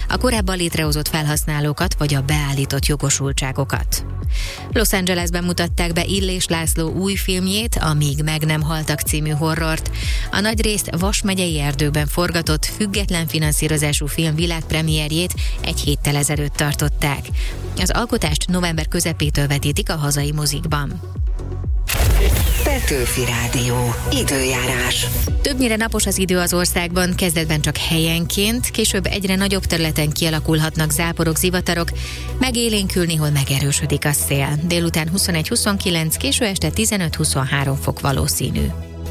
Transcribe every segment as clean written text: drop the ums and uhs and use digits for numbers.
a korábban létrehozott felhasználókat vagy a beállított jogosultságokat. Los Angelesben mutatták be Illés László új filmjét, a Míg meg nem haltak című horrort. A nagyrészt Vas megyei erdőben forgatott, független finanszírozású film világpremierjét egy héttel ezelőtt tartották. Az alkotást november közepétől vetítik a hazai mozikban. Petőfi Rádió. Időjárás. Többnyire napos az idő az országban, kezdetben csak helyenként, később egyre nagyobb területen kialakulhatnak záporok, zivatarok, megélénkül, néhol megerősödik a szél. Délután 21-29, késő este 15-23 fok valószínű.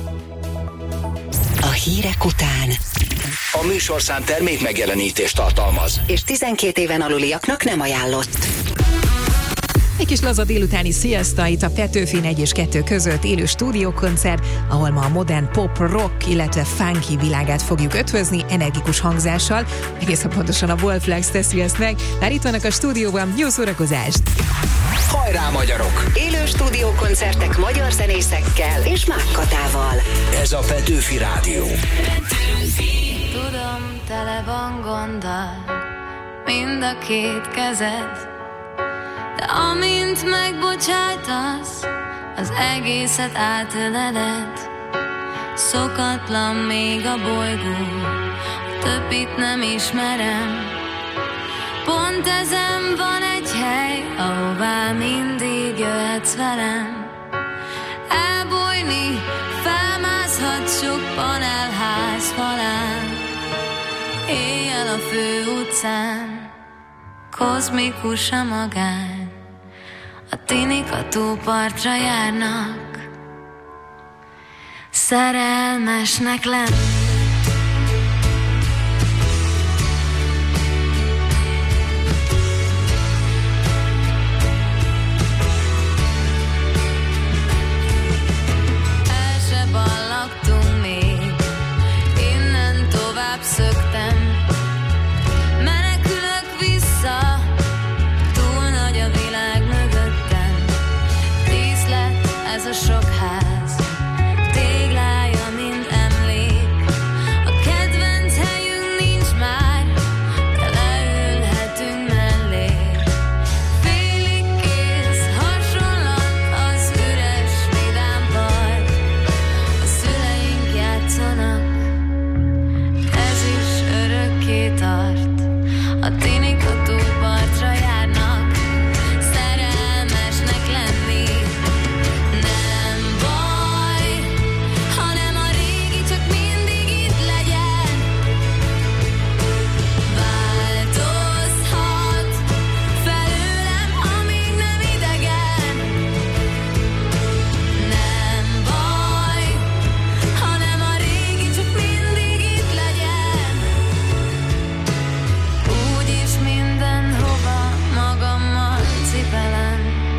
A hírek után A műsorszám termék megjelenítést tartalmaz, és 12 éven aluliaknak nem ajánlott. Egy kis laza délutáni sziaszta itt a Petőfin 1 és 2 között élő stúdiókoncert, ahol ma a modern pop, rock, illetve funky világát fogjuk ötvözni energikus hangzással. Egészen pontosan a Wolflex teszi ezt meg. Már itt vannak a stúdióban, jó szórakozást! Hajrá magyarok! Élő stúdiókoncertek magyar zenészekkel és Mák Katával. Ez a Petőfi Rádió. Tudom, tele van gonddal mind a két kezed, de amint megbocsájtasz, az egészet átöleled. Szokatlan még a bolygó, a többit nem ismerem. Pont ezen van egy hely, ahová mindig jöhetsz velem. Elbújni, felmászhatsz sok panelház falán, éjjel a főutcán, kozmikus a magány. A tinik a tópartra járnak, szerelmesnek lenni. El se ballagtunk még, innen tovább szöktem. Menekülök vissza, túl nagy a világ mögöttem. Díszlet ez a sok ház, téglája mind emlék. A kedvenc helyünk nincs már, de leülhetünk mellé. Félig kész hasonlat az üres vidám park. A szüleink játszanak, ez is örökké tart. A tinik a tópartra járnak, szerelmesnek lenni. Nem baj, hanem a régi csak mindig itt legyen. Változhat felőlem, amíg nem idegen. Nem baj, hanem a régi csak mindig itt legyen. Úgyis mindenhova magammal cipelem.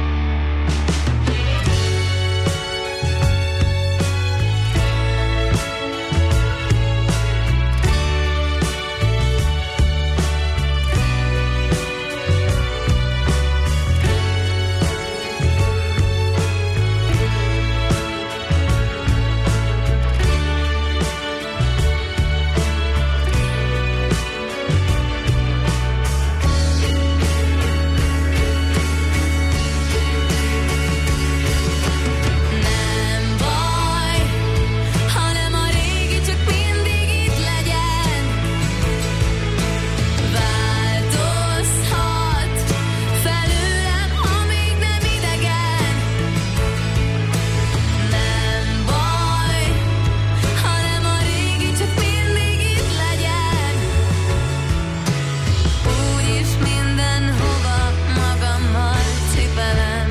Nem baj, hanem a régi csak mindig itt legyen. Változhat felőlem, amíg nem idegen. Nem baj, hanem a régi csak mindig itt legyen. Úgyis mindenhova magammal cipelem.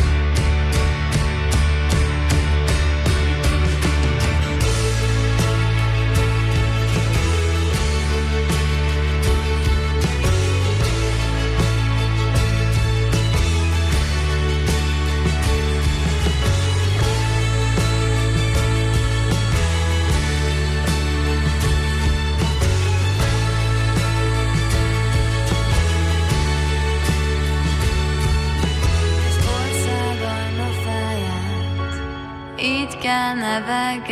Az ország almafáját így kell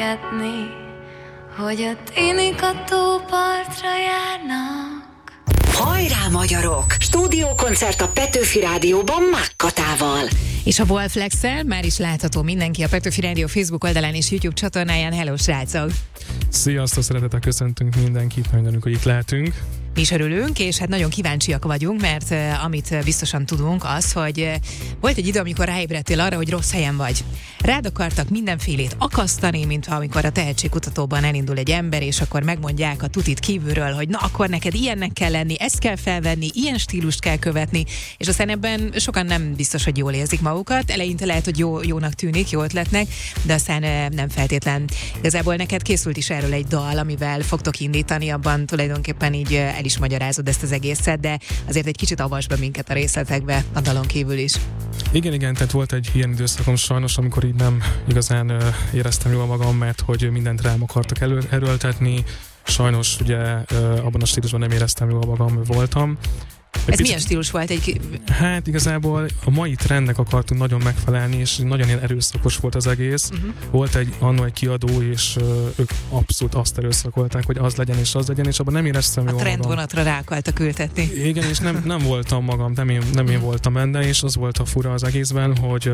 nevelgetni, hogy a tinik a tópartra járnak. Hajrá magyarok! Stúdiókoncert a Petőfi Rádióban Mákkatával. És a Wolflex-el már is látható mindenki a Petőfi Rádió Facebook oldalán és YouTube csatornáján. Hello, srácok! Sziasztok, szeretettel köszöntünk mindenkit, nagyon örülünk, hogy itt lehetünk. Mi is örülünk, és hát nagyon kíváncsiak vagyunk, mert amit biztosan tudunk az, hogy volt egy idő, amikor ráébredtél arra, hogy rossz helyen vagy. Rád akartak mindenfélét akasztani, mint amikor a tehetségkutatóban elindul egy ember, és akkor megmondják a tutit kívülről, hogy na akkor neked ilyennek kell lenni, ezt kell felvenni, ilyen stílust kell követni, és aztán ebben sokan nem biztos, hogy jól érzik magukat. Eleinte lehet, hogy jónak tűnik, jó ötletnek, de aztán nem feltétlen. Igazából neked készült is erről egy dal, amivel fogtok indítani, abban tulajdonképpen így el is magyarázod ezt az egészet, de azért egy kicsit avasd be minket a részletekbe a dalon kívül is. Igen, tehát volt egy ilyen időszakom sajnos, amikor így nem igazán éreztem jól magam, mert hogy mindent rám akartak erőltetni. Sajnos ugye abban a stílusban nem éreztem jól magam, voltam. Ez milyen stílus volt? Hát igazából a mai trendnek akartunk nagyon megfelelni, és nagyon ilyen erőszakos volt az egész. Volt annó egy kiadó, és ők abszolút azt erőszakolták, hogy az legyen, és abban nem éreztem jól magam. A trendvonatra rá akartak ültetni. Igen, és nem voltam magam, nem én voltam benne, és az volt a fura az egészben, hogy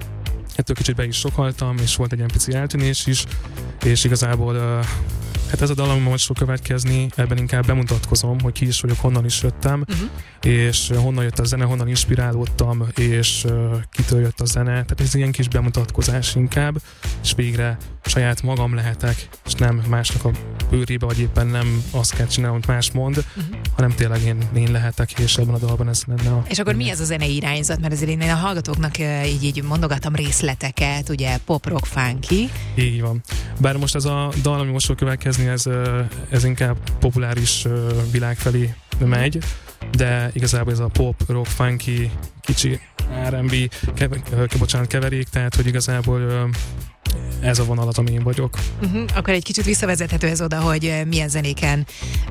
ettől kicsit be is sokhaltam, és volt egy ilyen pici eltűnés is, és igazából hát ez a dal, ami most fog következni, ebben inkább bemutatkozom, hogy ki is vagyok, honnan is jöttem, és honnan jött a zene, honnan inspirálódtam, és kitől jött a zene. Tehát ez ilyen kis bemutatkozás inkább, és végre saját magam lehetek, és nem másnak a bőrébe, vagy éppen nem azt kell csinálni, amit más mond, hanem tényleg én lehetek, és ebben a dalban ez lenne a... És akkor mi ez a zenei irányzat? Mert azért én a hallgatóknak így mondogattam részleteket, ugye pop, rock, funky. Így van. Bár most ez a dal, ami most fog következni, ez inkább populáris világ felé megy, de igazából ez a pop, rock, funky, kicsi R&B, keverék, tehát hogy igazából ez a vonalat, ami én vagyok. Akkor egy kicsit visszavezethető ez oda, hogy milyen zenéken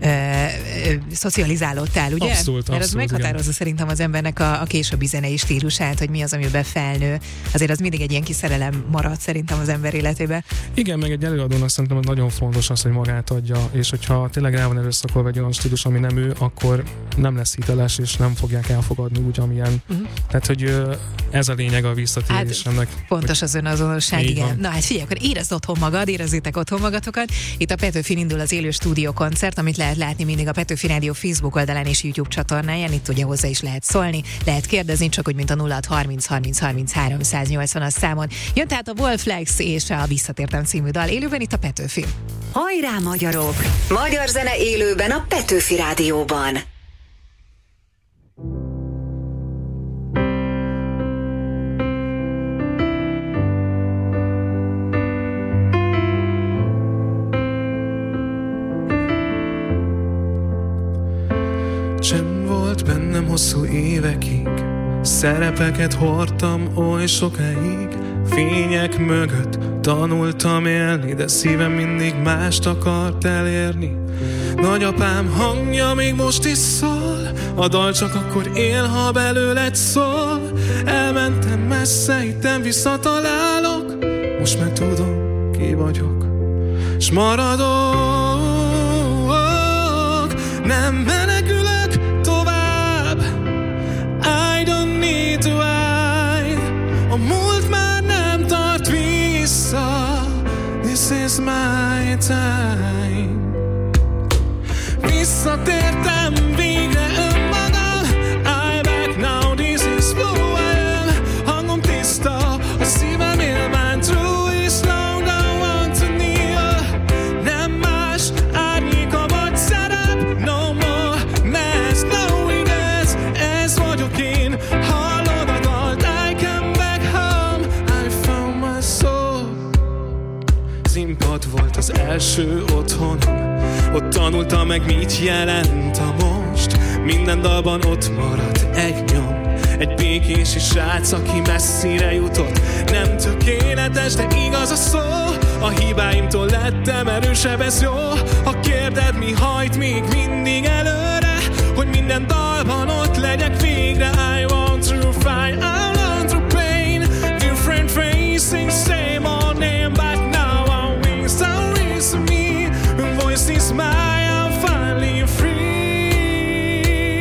szocializálódtál, ugye? Abszolút, mert az meghatározza igen. Szerintem az embernek a későbbi zenei stílusát, hogy mi az, amiben felnő. Azért az mindig egy ilyen kis szerelem marad szerintem az ember életében. Igen, meg egy előadónak szerintem nagyon fontos az, hogy magát adja, és hogyha tényleg rá van erőszakolva egy olyan stílus, ami nem ő, akkor nem lesz hiteles, és nem fogják elfogadni úgy, amilyen. Tehát, hogy ez a lényeg a visszatérésnek. Hát, fontos az önazonosság, igen. Van. Na hát figyelj, akkor érezd otthon magad, érezzétek otthon magatokat. Itt a Petőfin indul az élő stúdiókoncert, amit lehet látni mindig a Petőfi Rádió Facebook oldalán és YouTube csatornáján. Itt ugye hozzá is lehet szólni, lehet kérdezni, csak úgy, mint a 0630 30 33 180-as számon. Jön tehát a Wolflex és a Visszatértem című dal élőben itt a Petőfin. Hajrá magyarok! Magyar zene élőben a Petőfi Rádióban. Csend volt bennem hosszú évekig, szerepeket hordtam oly sokáig, fények mögött tanultam élni, de szívem mindig mást akart elérni. Nagyapám hangja még most is szól, a dal csak akkor él, ha belőled szól. Elmentem messze, itten visszatalálok, most meg tudom, ki vagyok, s maradok. Nem menekülök tovább, I don't need to hide. A múlt már nem tart vissza, this is my time. Visszatértem végre önmagam, I back now, this is who I am. Hangom tiszta, a szívem élván true is long, don't want to kneel. Nem más árnyéka vagy szerep, no more mess, no regrets. Ez vagyok én, hallod a dalt, I come back home, I found my soul. Színpad volt az első otthonom, ott tanultam meg, mit jelent a most. Minden dalban ott maradt egy nyom, egy békési srác, aki messzire jutott. Nem tökéletes, de igaz a szó, a hibáimtól lettem erősebb, ez jó. Ha kérded, mi hajt még mindig előre, hogy minden dalban ott legyek végre. I want to find, I want to pain, different facing, same old name, but now I'm wings, don't reach me. Voice is mine, I'm finally free.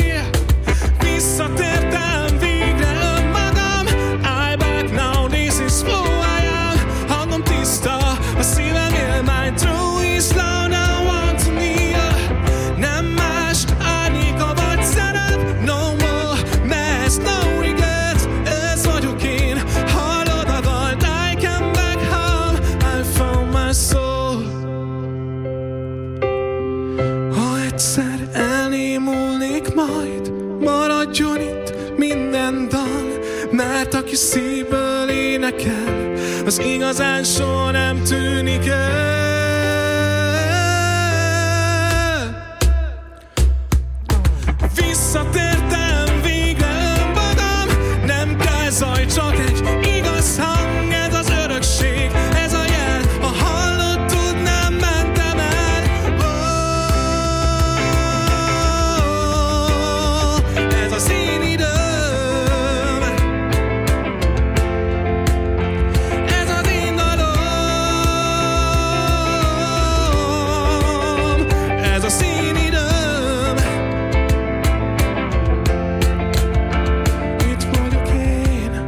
csak majd maradjon itt minden dal, mert aki szívből énekel, az igazán soha nem tűnik el. Visszatértem végre önmagam, nem kell zaj, csak egy igaz hang, ez az örökség, ez a jel, ha hallottad, nem mentem el. Ez az én időm, ez az én dalom, ez az én időm. Itt vagyok én.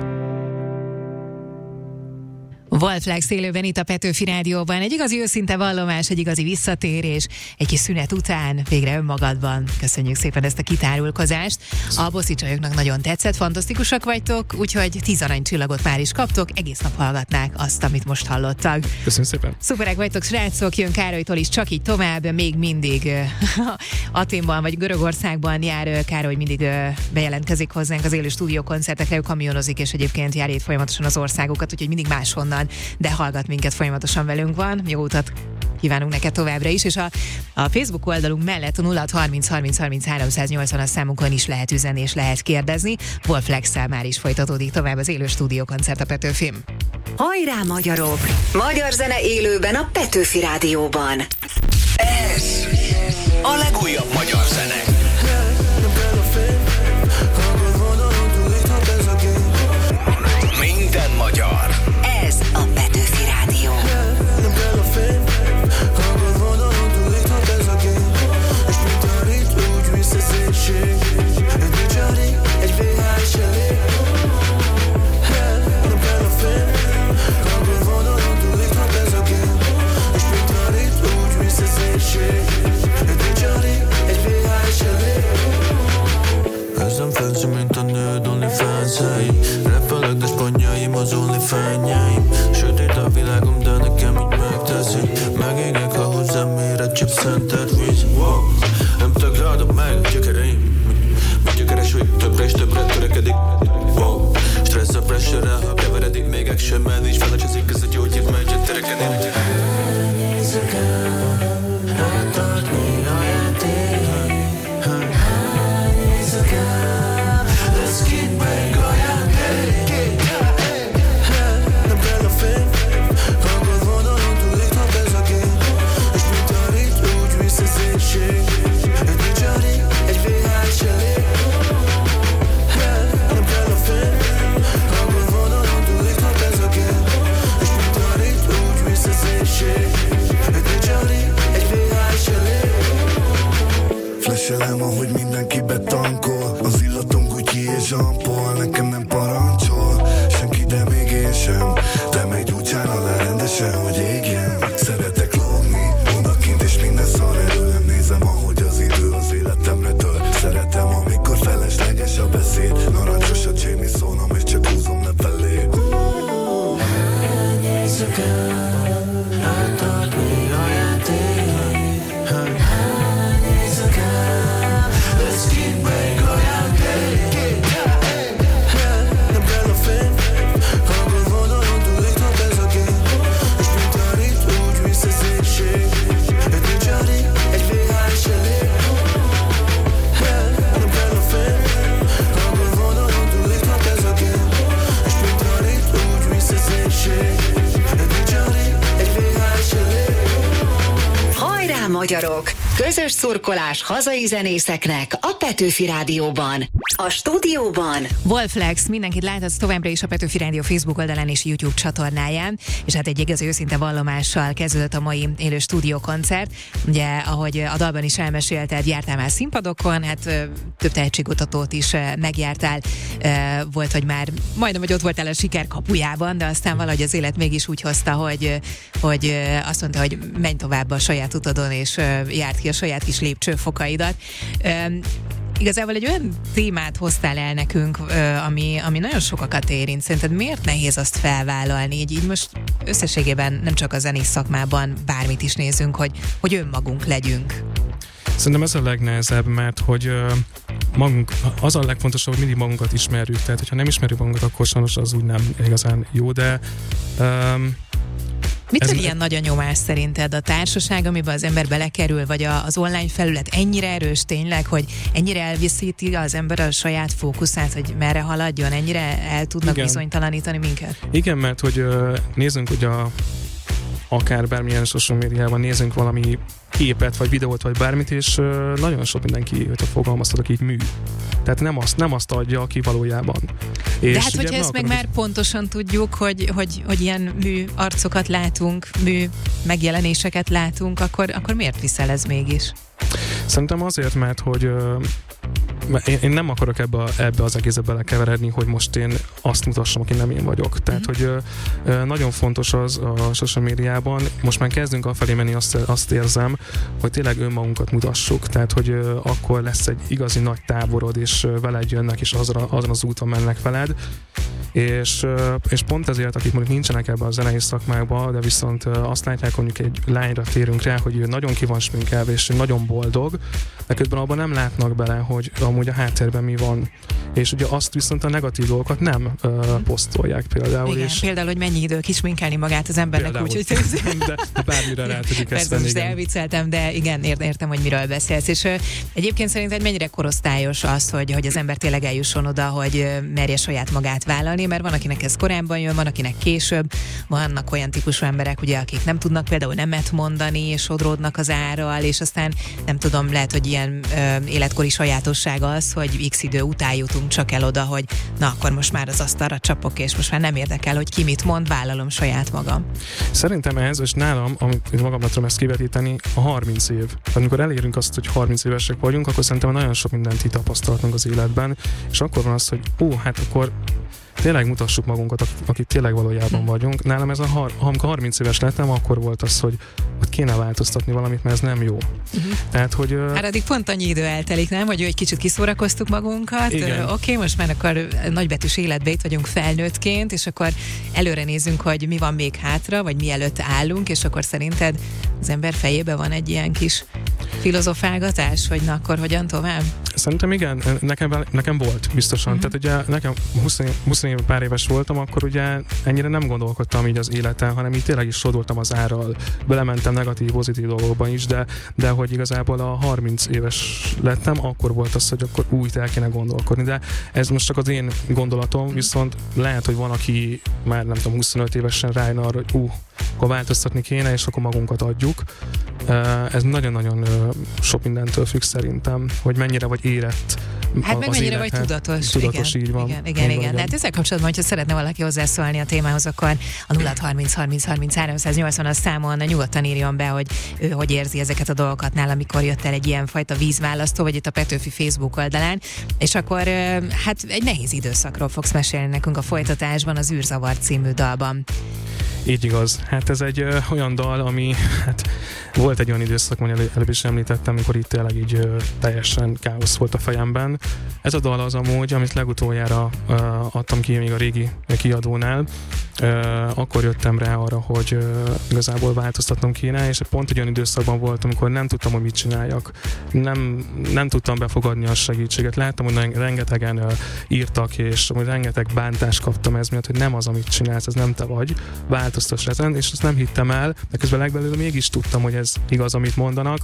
Wolflex élőben itt a Petőfi Rádióban. Egy igazi őszinte vallomás, egy igazi visszatérés, egy kis szünet után végre önmagadban. Köszönjük szépen ezt a kitárulkozást. A bosszi csajoknak nagyon tetszett, fantasztikusak vagytok, úgyhogy 10 aranycsillagot már is kaptok, egész nap hallgatnák azt, amit most hallottak. Köszönöm szépen. Szuperek vagytok, srácok, jön Károlytól is, csak így tovább, még mindig Athénban vagy Görögországban jár Károly, mindig bejelentkezik hozzánk az élő stúdiókoncertekre, ő kamionozik, és egyébként jár itt folyamatosan az országokat, úgyhogy mindig máshonnan, de hallgat minket, folyamatosan velünk van. Jó utat kívánunk neked továbbra is, és a Facebook oldalunk mellett a 0630 30 30 380 számunkon is lehet üzenni és lehet kérdezni. Wolflex-szel már is folytatódik tovább az élő stúdiókoncert a Petőfin. Hajrá, magyarok! Magyar zene élőben a Petőfi Rádióban. Ez a legújabb magyar zene. Minden magyar. Ez a Petőfi Rádió. Ezen fancy, mint a nőd OnlyFans-eim. Rappelek, de sponjaim az OnlyFans-jaim. Sötét a világom, de nekem így megteszik. Megégek, ha hozzám méret, csak szentelt víz. Wow. Nem tagadom meg a gyökereim. Mit gyökeres, hogy többre és többre törekedik. Wow. Stressz a pressure-rel, ha keveredik. Még action-mel nincs felecsezik, ez a gyógyír megy a tereken. Elnézzük el, eltartni a játék. Elnézzük el, let's get back a játék. Nem kell a fém, hangod vonalon túlíthat ez a gép. És mint a rit, úgy visz az éjség. Egy nicsari, egy VHS elég. Nem kell a fém, hangod vonalon túlíthat ez a gép. És mint a rit, úgy visz az éjség. Egy nicsari, egy VHS elég. Flashelem, ahogy mindenki betankol. Az illatom Gucci és Jean Paul. Nekem nem parancsol senki, de még én sem. De megy útján alá rendesen, hogy égjen. Szeretek lógni, odakint és minden szar előlem. Nézem, ahogy az idő az életemre tör. Szeretem, amikor felesleges a beszéd. Narancsos a Jamie szónom, és csak húzom lefelé. Elnézzük el, eltartni a játék. Elnézzük el, let's get back a játék. Nem kell a fém, hangod vonalon túlíthat ez a gép. És mint a rit, úgy visz az éjség. Egy nicsari, egy VHS elég. Nem kell a fém, hangod vonalon túlíthat ez a gép. És mint a rit, úgy visz az éjség. Egy nicsari, egy VHS elég. Hajrá, magyarok! Közös szurkolás hazai zenészeknek a Petőfi Rádióban. A stúdióban Wolflex, mindenkit láthatsz továbbra is a Petőfi Rádió Facebook oldalán és YouTube csatornáján, és hát egy igazi őszinte vallomással kezdődött a mai élő stúdiókoncert. Ugye, ahogy a dalban is elmesélted, jártál már színpadokon, hát több tehetségkutatót is megjártál, volt, hogy már majdnem, hogy ott voltál a siker kapujában, de aztán valahogy az élet mégis úgy hozta, hogy azt mondta, hogy menj tovább a saját utadon, és járt ki a saját kis lépcsőfokaidat. Igazából egy olyan témát hoztál el nekünk, ami nagyon sokakat érint. Szerinted miért nehéz azt felvállalni? Így most összességében nem csak a zenész szakmában bármit is nézünk, hogy önmagunk legyünk. Szerintem ez a legnehezebb, mert hogy az a legfontosabb, hogy mindig magunkat ismerjük, tehát hogyha nem ismerjük magunkat, akkor sajnos az úgy nem igazán jó, de Mitől ilyen nagy a nyomás szerinted? A társaság, amiben az ember belekerül, vagy az online felület ennyire erős tényleg, hogy ennyire elviszíti az ember a saját fókuszát, hogy merre haladjon, ennyire el tudnak bizonytalanítani minket? Igen, mert hogy nézzünk, hogy akár bármilyen social médiában nézzünk valami képet, vagy videót, vagy bármit, és nagyon sok mindenki, hogy fogalmaztatok így mű. Tehát nem azt adja, aki valójában. De és hát, hogyha ezt meg már pontosan tudjuk, hogy ilyen mű arcokat látunk, mű megjelenéseket látunk, akkor miért viszel ez mégis? Szerintem azért, mert hogy én nem akarok ebbe az egészbe belekeveredni, hogy most én azt mutassam, aki nem én vagyok. Tehát, hogy nagyon fontos az a social médiában, most már kezdünk afelé menni, azt érzem, hogy tényleg önmagunkat mutassuk. Tehát, hogy akkor lesz egy igazi nagy táborod, és veled jönnek, és azon az úton mennek veled. És pont ezért, akik mondjuk nincsenek ebben a zenei szakmákban, de viszont azt látják, hogy mondjuk egy lányra térünk rá, hogy ő nagyon ki van sminkelve, és nagyon boldog, de közben abban nem látnak bele, hogy amúgy a háttérben mi van. És ugye azt viszont a negatív dolgokat nem posztolják például. Igen, és például, hogy mennyi idő kisminkelni magát az embernek úgy, hogy... de bármire rá tudjuk ezt venni. Persze, elvicceltem, de igen, értem, hogy miről beszélsz. És egyébként szerinted mennyire korosztályos az, hogy az ember tényleg eljusson oda, hogy merje saját magát vállalni, mert van, akinek ez korábban jön, van, akinek később, vannak olyan típusú emberek, ugye, akik nem tudnak például nemet mondani, és sodródnak az árral, és aztán nem tudom, lehet, hogy ilyen életkori sajátosság az, hogy x idő után jutunk csak el oda, hogy na, akkor most már az asztalra csapok, és most már nem érdekel, hogy ki mit mond, vállalom saját magam. Szerintem ez, és nálam, amit magamnak tudom ezt kivetíteni, a 30 év. Tehát amikor elérünk azt, hogy 30 évesek vagyunk, akkor szerintem nagyon sok mindent itt tapasztaltunk az életben, és akkor van az, hogy hát akkor tényleg mutassuk magunkat, akik tényleg valójában vagyunk. Nálam ez amikor 30 éves lettem, akkor volt az, hogy kéne változtatni valamit, mert ez nem jó. Tehát, hogy... Hát addig pont annyi idő eltelik, nem? Hogy egy kicsit kiszórakoztuk magunkat. Oké, most már akkor nagybetűs életbe itt vagyunk felnőttként, és akkor előre nézünk, hogy mi van még hátra, vagy mi előtt állunk, és akkor szerinted az ember fejében van egy ilyen kis filozofálgatás, hogy na akkor hogyan tovább? Szerintem igen, nekem volt biztosan. Tehát ugye nekem 20 év pár éves voltam, akkor ugye ennyire nem gondolkodtam így az életen, hanem így tényleg is sodoltam az árral. Belementem negatív, pozitív dolgokban is, de hogy igazából a 30 éves lettem, akkor volt az, hogy akkor úgy el kéne gondolkodni. De ez most csak az én gondolatom, viszont lehet, hogy van, aki már nem tudom, 25 évesen rájön arra, hogy akkor változtatni kéne, és akkor magunkat adjuk. Ez nagyon-nagyon sok mindentől függ szerintem, hogy mennyire vagy érett. Hát meg mennyire vagy tudatos. Tudatos, így van. Igen. De hát ezzel kapcsolatban, hogyha szeretne valaki hozzászólni a témához, akkor a 0-30-30-30-380 az számon nyugodtan írjon be, hogy ő hogy érzi ezeket a dolgokat nála, amikor jött el egy ilyen fajta vízválasztó, vagy itt a Petőfi Facebook oldalán, és akkor hát egy nehéz időszakról fogsz mesélni nekünk a folytatásban, az űrzavar című dalban. Így igaz. Hát ez egy olyan dal, ami volt egy olyan időszak, hogy előbb is említettem, amikor itt tényleg így teljesen káosz volt a fejemben. Ez a dal az amúgy, amit legutoljára adtam ki még a régi kiadónál, akkor jöttem rá arra, hogy igazából változtatnom kéne, és pont egy olyan időszakban voltam, amikor nem tudtam, hogy mit csináljak. Nem tudtam befogadni a segítséget. Láttam, hogy rengetegen írtak, és rengeteg bántást kaptam ez miatt, hogy nem az, amit csinálsz, ez nem te vagy, változtass ezen, és azt nem hittem el, de közben legbelül mégis tudtam, hogy ez igaz, amit mondanak.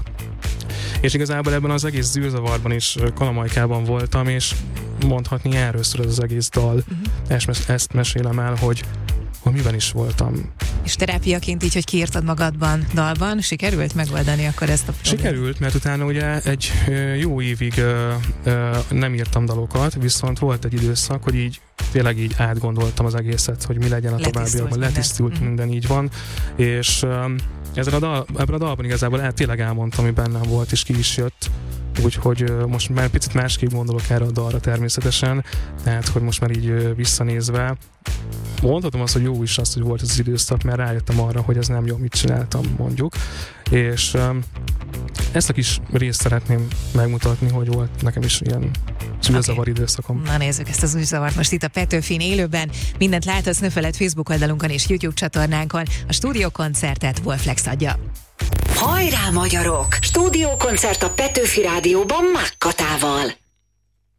És igazából ebben az egész zűrzavarban is Kalamajkában voltam, és mondhatni erről szól az egész dal. Ezt mesélem el, hogy miben is voltam. És terápiaként így, hogy kiírtad magadban dalban, sikerült megoldani akkor ezt a problémát? Sikerült, mert utána ugye egy jó évig nem írtam dalokat, viszont volt egy időszak, hogy így tényleg így átgondoltam az egészet, hogy mi legyen a továbbiakban. Letisztult minden, így van. És ebben a dalban igazából tényleg elmondtam, ami bennem volt, és ki is jött. Úgyhogy most már picit másképp gondolok erre a dalra természetesen, tehát hogy most már így visszanézve mondhatom azt, hogy jó is az, hogy volt ez az időszak, mert rájöttem arra, hogy ez nem jó, mit csináltam, mondjuk. És ezt a kis részt szeretném megmutatni, hogy volt nekem is ilyen zűrzavar időszakom. Na nézzük ezt az zűrzavart most itt a Petőfin élőben. Mindent láthatsz, ne feledd Facebook oldalunkon és YouTube csatornánkon. A stúdiókoncertet Wolflex adja. Hajrá, magyarok! Stúdiókoncert a Petőfi Rádióban Mákkatával.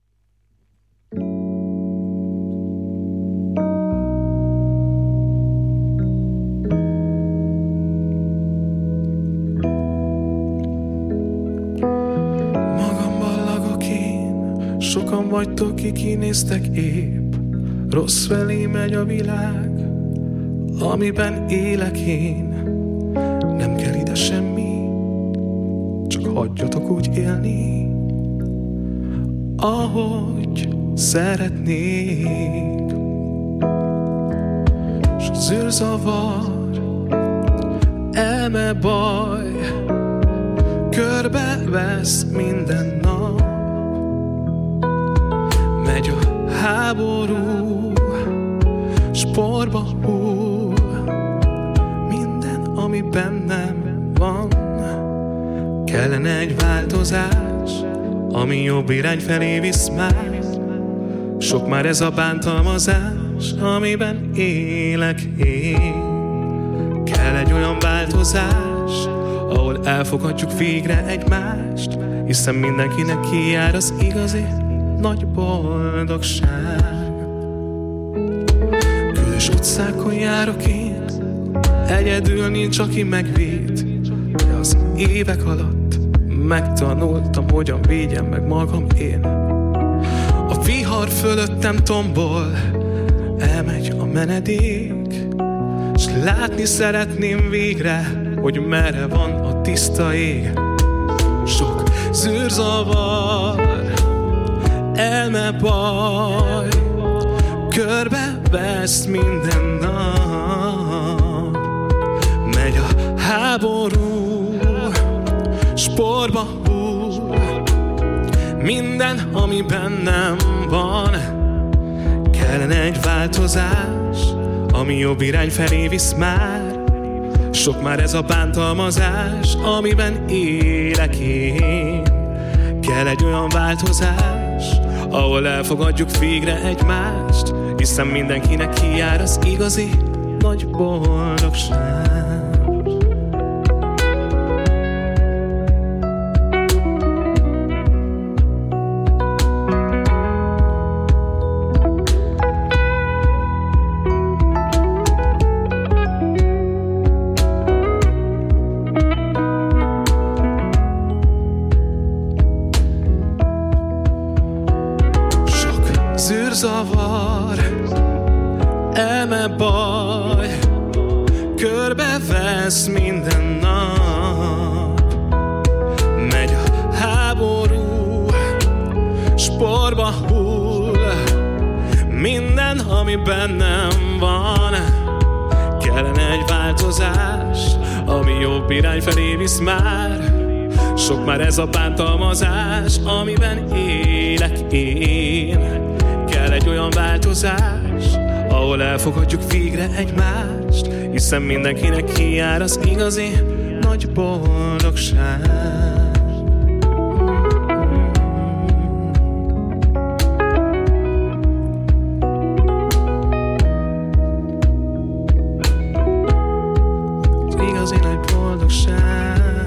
Sokan vagytok, ki kinéztek épp, rossz felé megy a világ, amiben élek én. Nem kell ide semmi, csak hagyjatok úgy élni, ahogy szeretnék. S az űrzavar, elme baj, körbevesz minden nap. Megy a háború, sporba hull minden, ami bennem van. Kellene egy változás, ami jobb irány felé visz már. Sok már ez a bántalmazás, amiben élek én. Kell egy olyan változás, ahol elfogadjuk végre egymást, hiszen mindenkinek kijár az igazi nagy boldogság. Különös utcákon járok én, egyedül nincs, aki megvéd, de az évek alatt megtanultam, hogyan védjem meg magam én. A vihar fölöttem tombol, elmegy a menedék, s látni szeretném végre, hogy merre van a tiszta ég. Sok zűrzavar, elme baj, körbevesz minden nap. Megy a háború, sporba hull minden, ami bennem van. Kellene egy változás, ami jobb irány felé visz már. Sok már ez a bántalmazás, amiben élek én. Kell egy olyan változás, ahol elfogadjuk végre egymást, hiszen mindenkinek kijár az igazi nagy boldogság. Zűrzavar, elme baj, körbevesz minden nap. Megy a háború, sporba hull minden, ami bennem van. Kellene egy változás, ami jobb irány felé visz már. Sok már ez a bántalmazás, amiben élek én. Kell egy olyan változás, ahol elfogadjuk végre egymást, hiszen mindenkinek kijár az igazi nagy boldogság. Az igazi nagy boldogság.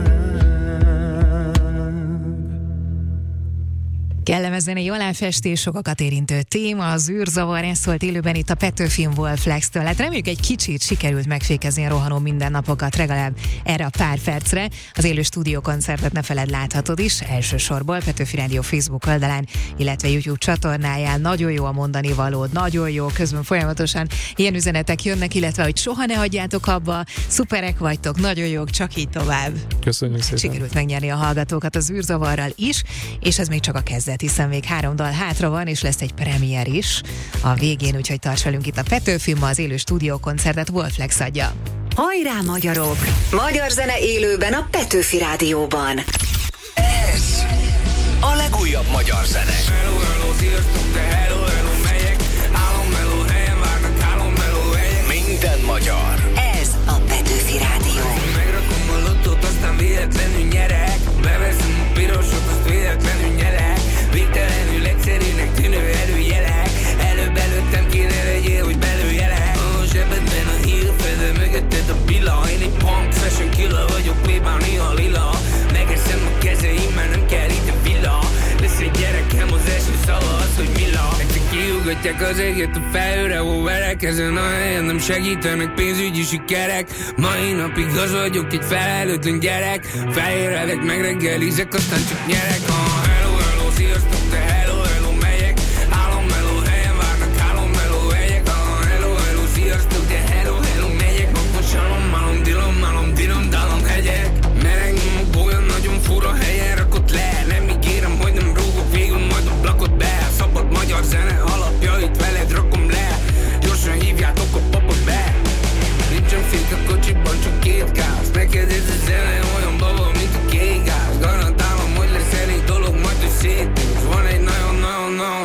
Kellemes zenei aláfestés, sokakat érintő téma, az űrzavar, ez szólt élőben itt a Petőfin Wolflex-től. Hát reméljük, egy kicsit sikerült megfékezni a rohanó mindennapokat, legalább erre a pár percre. Az élő stúdiókoncertet ne feled, láthatod is, elsősorban Petőfi Rádió Facebook oldalán, illetve YouTube csatornáján. Nagyon jó a mondani valód, nagyon jó, közben folyamatosan ilyen üzenetek jönnek, illetve hogy soha ne hagyjátok abba, szuperek vagytok, nagyon jók, csak így tovább. Köszönjük szépen. Sikerült megnyerni a hallgatókat az űrzavarral is, és ez még csak a kezdet, hiszen még 3 dal hátra van, és lesz egy premier is a végén, úgyhogy tarts velünk itt a Petőfin, ma az élő stúdiókoncertet Wolflex adja. Hajrá, magyarok! Magyar zene élőben a Petőfi Rádióban. Ez a legújabb magyar zene. Hello, hello, sziasztok, de hello, hello, megyek. Álommeló helyen várnak, álommeló helyek. Minden magyar. Ez a Petőfi Rádió. Megrakom a lottót, aztán véletlenül nyerek. Beveszem a pirosot, azt véletlenül nyerek. Végtelenül egyszerűnek tűnő előjelek. Előbb előttem kéne legyél, hogy belőjelek. A zsebedben a hírfedő, mögötted a pilla. Én egy punk fashion killer vagyok, plébán néha lila. Megeszem a kezeim, mert nem kell itt a villa. Lesz egy gyerekem, az első szava az, hogy milla. Egyszer kiugatják az éget a fejőre, hóverek. Ezen a helyen nem segítenek pénzügyi sikerek. Mai napig az vagyok, egy felelőtlen gyerek. Felérelek, meg reggelizek, aztán csak nyerek. Hello, hello, sziasztok, de hello, hello, megyek.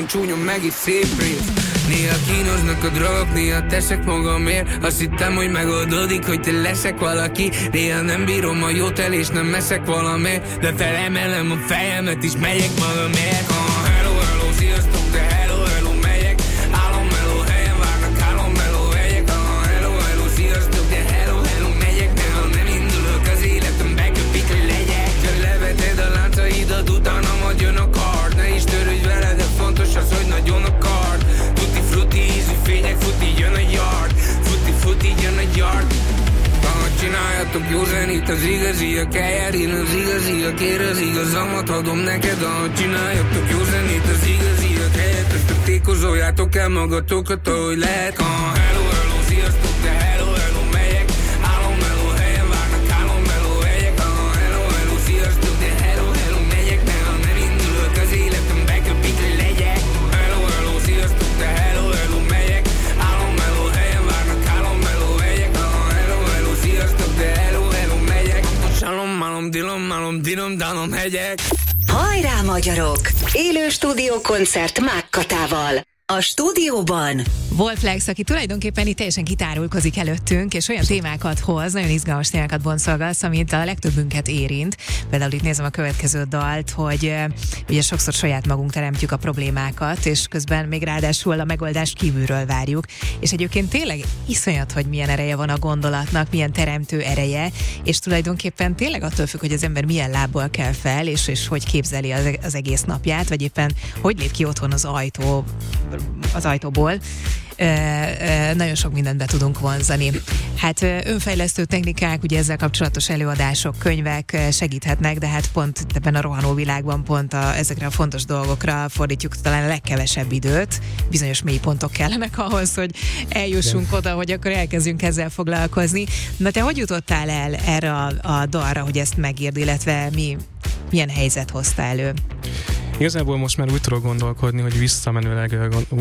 csúnya meg itt szép rész. Néha kínoznak a drogok, néha teszek magamért. Azt hittem, hogy megoldódik, hogy te leszek valaki. Néha nem bírom a jót el és nem eszek valamért, de felemelem a fejemet és megyek magamért. Hello, hello, sziasztok, de hello, hello, megyek. Álom, meló, helyen várnak, álom, meló, hegyek. Hello, hello, sziasztok, de hello, hello, megyek. Néha nem indulok az életembe, köpik, hogy legyek. Csak leveted a láncaidat, utána majd jön a kard. Ne is törődj vele, de fontos az, hogy nagyon akard. Tutti frutti, ízű fények, futi, jön a yard. Futi, futi, jön a yard. Csináljatok jó zenét, az igaziak eljár, én az igaziak ér, az igazamat adom neked. Csináljatok jó zenét, az igaziak helyett, ezt a tékozoljátok el magatokat, ahogy lehet. Hello, hello, sziasztok, de hello, hello, megyek. Álom, meló, helyen várnak, álom, meló, hegyek. Hello, hello, sziasztok, de hello, hello, megyek. Néha nem indulok az életembe, köpik, hogy legyek. Hello, hello, sziasztok, de hello, hello, megyek. Álom, meló, helyen várnak, álom, meló, hegyek. Sziasztok, de hello, hello, megyek. Salom, malom, dilom, dalom, hegyek. Hajrá, magyarok! Élő stúdiókoncert Mákkatával. A stúdióban Wolflex, aki tulajdonképpen itt teljesen kitárulkozik előttünk, és olyan témákat hoz, nagyon izgalmas témákat boncolgatsz, amit a legtöbbünket érint. Például itt nézem a következő dalt, hogy ugye sokszor saját magunk teremtjük a problémákat, és közben még ráadásul a megoldást kívülről várjuk. És egyébként tényleg iszonyat, hogy milyen ereje van a gondolatnak, milyen teremtő ereje, és tulajdonképpen tényleg attól függ, hogy az ember milyen lábból kell fel, és hogy képzeli az egész napját, vagy éppen hogy lép ki otthon az ajtóból. Nagyon sok mindent be tudunk vonzani. Hát önfejlesztő technikák, ugye ezzel kapcsolatos előadások, könyvek segíthetnek, de hát pont ebben a rohanó világban pont ezekre a fontos dolgokra fordítjuk talán a legkevesebb időt. Bizonyos mélypontok kellenek ahhoz, hogy eljussunk oda, hogy akkor elkezdjünk ezzel foglalkozni. Na te hogy jutottál el erre a dalra, hogy ezt megírd, illetve milyen helyzet hozta elő? Igazából most már úgy tudok gondolkodni, hogy visszamenőleg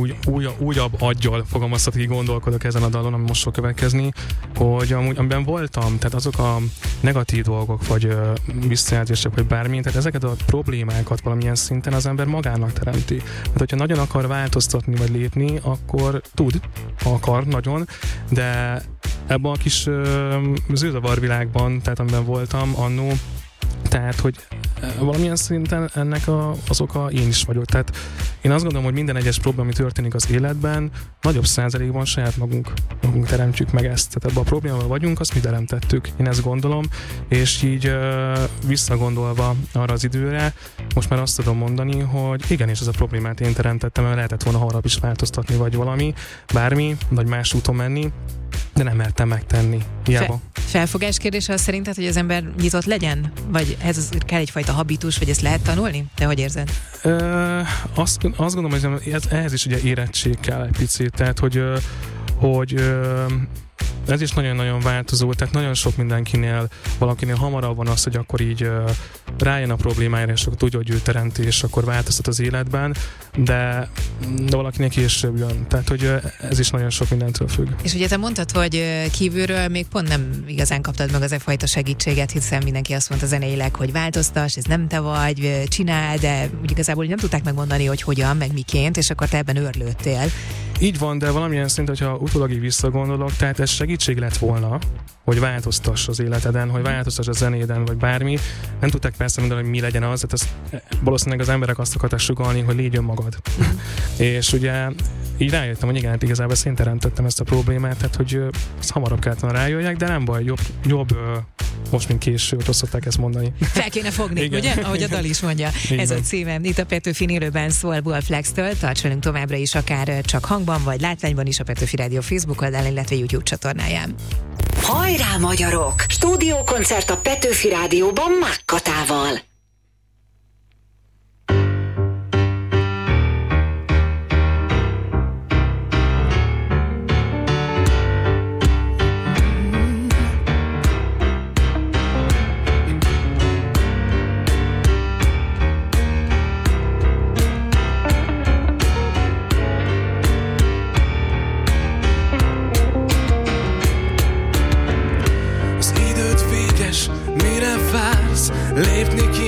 újabb aggyal fogalmazhatok, így gondolkodok ezen a dalon, ami most fog következni, hogy amiben voltam, tehát azok a negatív dolgok, vagy visszajelzések, vagy bármi, tehát ezeket a problémákat valamilyen szinten az ember magának teremti. Tehát, hogyha nagyon akar változtatni, vagy lépni, akkor akar nagyon, de ebben a kis zűrzavarvilágban, tehát amiben voltam annó, tehát, hogy valamilyen szinten ennek az oka én is vagyok. Tehát én azt gondolom, hogy minden egyes probléma, ami történik az életben, nagyobb százalékban saját magunk teremtjük meg ezt. Tehát ebben a problémával vagyunk, azt mi teremtettük. Én ezt gondolom, és így visszagondolva arra az időre, most már azt tudom mondani, hogy igenis ez a problémát én teremtettem, mert lehetett volna hamarabb is változtatni, vagy bármi, vagy más úton menni, de nem mertem megtenni. Hiába. Felfogás kérdése az szerinted, hogy az ember nyitott legyen? Vagy ez kell egyfajta habitus, vagy ezt lehet tanulni? Te hogy érzed? Azt gondolom, hogy ehhez is ugye érettség kell egy picit, tehát hogy ez is nagyon-nagyon változó, tehát nagyon sok valakinél hamarabb van az, hogy akkor így rájön a problémájára, és akkor tudja, hogy ő teremti, és akkor változtat az életben, de valakinek később jön. Tehát, hogy ez is nagyon sok mindentől függ. És ugye te mondtad, hogy kívülről még pont nem igazán kaptad meg az e fajta segítséget, hiszen mindenki azt mondta zeneileg, hogy változtass, ez nem te vagy, csinál, de úgy igazából nem tudták megmondani, hogy hogyan, meg miként, és akkor te ebben őrlődtél. Így van, de valamilyen szint, hogyha utólag így visszagondolok, tehát ez segítség lett volna, hogy változtass az életeden, hogy változtass a zenéden, vagy bármi. Nem tudták persze mondani, hogy mi legyen az, tehát valószínűleg az emberek azt akarták sugallni, hogy légy önmagad. És ugye így rájöttem, hogy igen, igazából én teremtettem ezt a problémát, tehát hogy ezt hamarabb kellett volna rájöjjek, de nem baj, jobb most, mint később, azt szokták ezt mondani. Fel kéne fogni, igen. Ugye? Ahogy a dal is mondja. Ez a címem. Itt a Petőfin élőben szól Wolflex-től. Tarts velünk továbbra is, akár csak hangban, vagy látványban is a Petőfi Rádió Facebook oldalán, illetve YouTube csatornáján. Hajrá, magyarok! Stúdiókoncert a Petőfi Rádióban Mákkatával. Lépni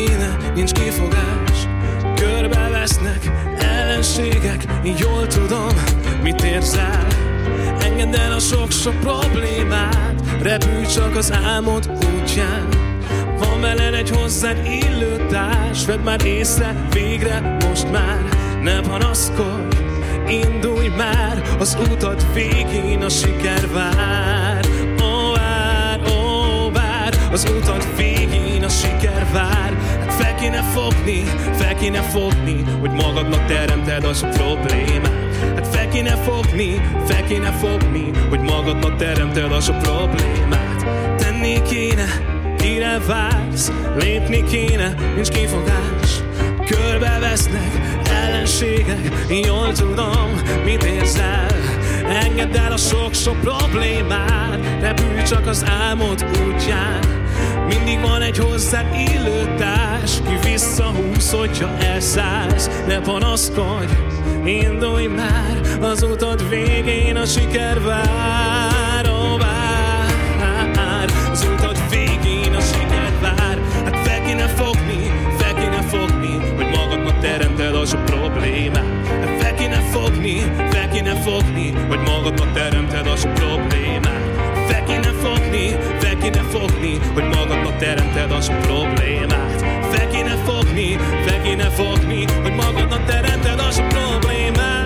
ellenségek, jól tudom, mit érzel. Engedd el a sok-sok problémát, repülj csak az álmod útján. Van veled egy hozzád illő társ, vedd már észre végre most már. Ne panaszkodj, indulj már, az utad végén a siker vár. Ó vár, az utad végén a siker vár. Hát fel kéne fogni, hogy magadnak teremted az a problémát. Hát fel kéne fogni, hogy magadnak teremted az a problémát. Tenni kéne, kire vársz, lépni kéne, nincs kifogás. Körbevesznek ellenségek, jól tudom, mit érzel. Engedd el a sok-sok problémát, repülj csak az álmod útján. Mindig van egy hozzád illő társ, ki visszahúz, hogyha elszállsz. Ne panaszkodj, indulj már, az utad végén a siker vár. Ó, vár, az utad végén a siker vár. Hát fel kéne fogni, hogy magadnak teremted az a problémát. Hát fel kéne fogni, hogy magadnak teremted az a problémát. Fel kéne fogni, hogy magadnak teremted az a problémát. Fel kéne fogni, hogy magadnak teremted az a problémát.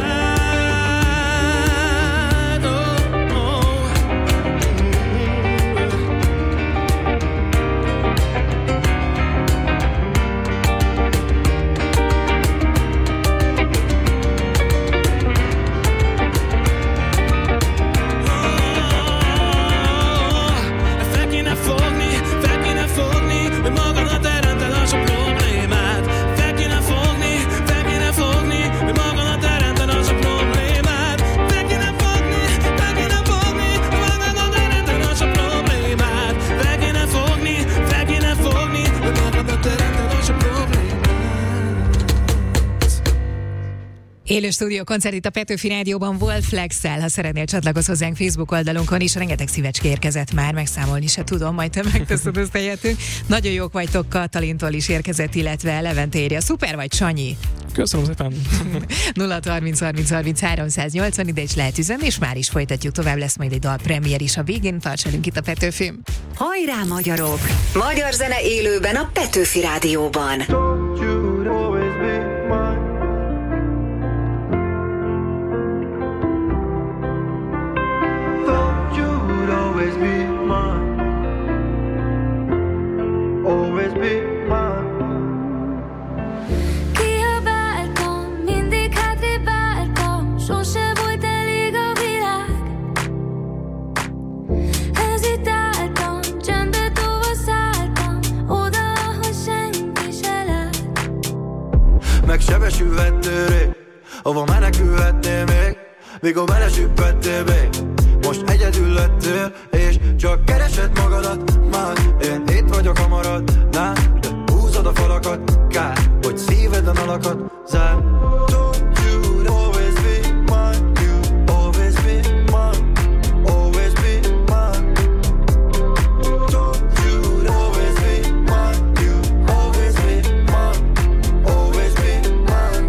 Élő stúdió koncert itt a Petőfi Rádióban Wolf Flex-szel. Ha szeretnél, csatlakozz hozzánk Facebook oldalunkon is. Rengeteg szívecske érkezett már, megszámolni se tudom, majd te megteszed, ezt eljöttünk. Nagyon jók vagytok, Katalintól is érkezett, illetve Levente írja. Szuper vagy, Sanyi? Köszönöm szépen. 0-30-30-30 380, ide is lehet üzenni, és már is folytatjuk tovább, lesz majd egy dalpremiér is a végén. Tarts velünk itt a Petőfin. Hajrá, magyarok! Magyar zene élőben a Petőfi Rádióban. Megsebesülhettél rég, hova menekülhetnél még, mikor belesüppettél be. Most egyedül lettél, és csak keresed magadat már. Én itt vagyok a maradnál, de húzod a falakat. Kár, hogy szíveden alakat zár. Don't you always be mine, you always be mine, always be mine. Don't you always be mine, you always be mine, always be mine.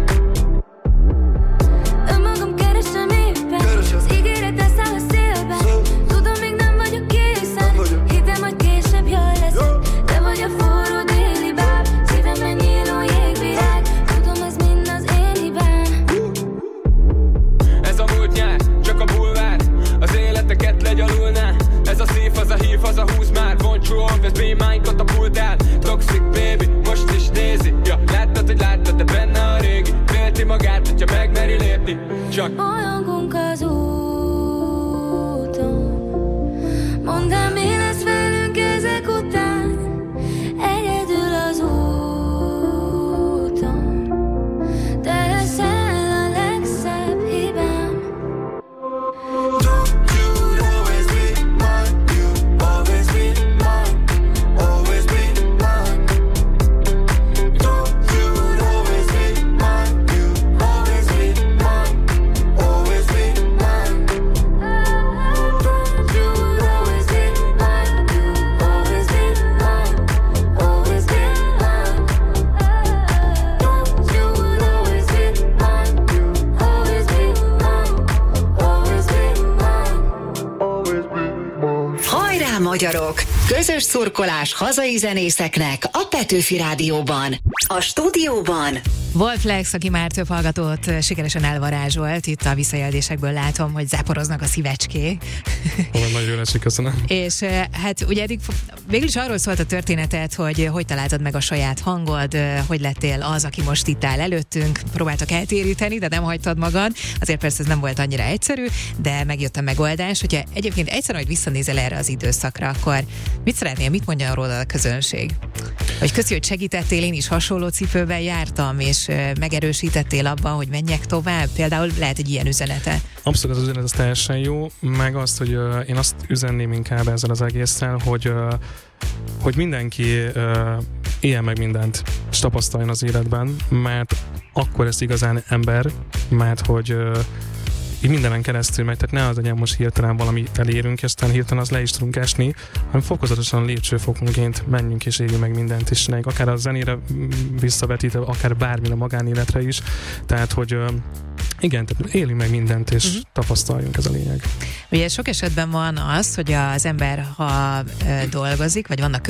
Önmagam keresem éppen, az ígéretes száll a szélben. Tudom, még nem vagyok készen, hitem, hogy később jól leszek. Te vagy a forró déli báb, szívemben nyíló jégvirág. Tudom, ez mind az én hibám. Ez a múlt nyár, csak a bulvár, az életeket legyalulná. Ez a szív, az a hív, az a húz már. Won't you always be mine, katapultál. Toxic baby, most is nézi. Ja, láttad, hogy láttad, de benne a régi. Félti magát, hogyha megmeri lépni. Csak Bolyongunk az úton, mondd el, mi lesz velünk ezek után. Egyedül az úton, te leszel a legszebb hibám. Don't you always be mine, you always be mine, always be mine. Don't you always be mine, you always be mine, always be mine. magyarok. Közös szurkolás hazai zenészeknek a Petőfi Rádióban. A stúdióban Wolflex, aki már több hallgatót sikeresen elvarázsolt, itt a visszajelzésekből látom, hogy záporoznak a szívecskék. Nagyon jól esik, köszönöm. És hát ugye eddig végül is arról szólt a történetet, hogy találtad meg a saját hangod, hogy lettél az, aki most itt áll előttünk, próbáltak eltéríteni, de nem hagytad magad, azért persze ez nem volt annyira egyszerű, de megjött a megoldás. Hogyha egyébként egyszer, hogy visszanézel erre az időszakra, akkor mit szeretnél, mit mondja róla a közönség? Vagy köszi, hogy segítettél, én is hasonló cipőben jártam, és megerősítettél abban, hogy menjek tovább? Például lehet egy ilyen üzenete. Abszolút az üzenet az teljesen jó, meg azt, hogy én azt üzenném inkább ezzel az egésszel, hogy mindenki éljen meg mindent, és tapasztaljon az életben, mert akkor lesz igazán ember, mert hogy így mindenen keresztül megy, tehát ne az legyen most hirtelen valamit elérünk, és aztán hirtelen az le is tudunk esni, hanem fokozatosan lépcsőfokonként menjünk és éljünk meg mindent, és akár a zenére visszavetítve, akár bármilyen a magánéletre is, tehát hogy igen, tehát éljünk meg mindent, és tapasztaljunk, ez a lényeg. Ugye sok esetben van az, hogy az ember, ha dolgozik, vagy vannak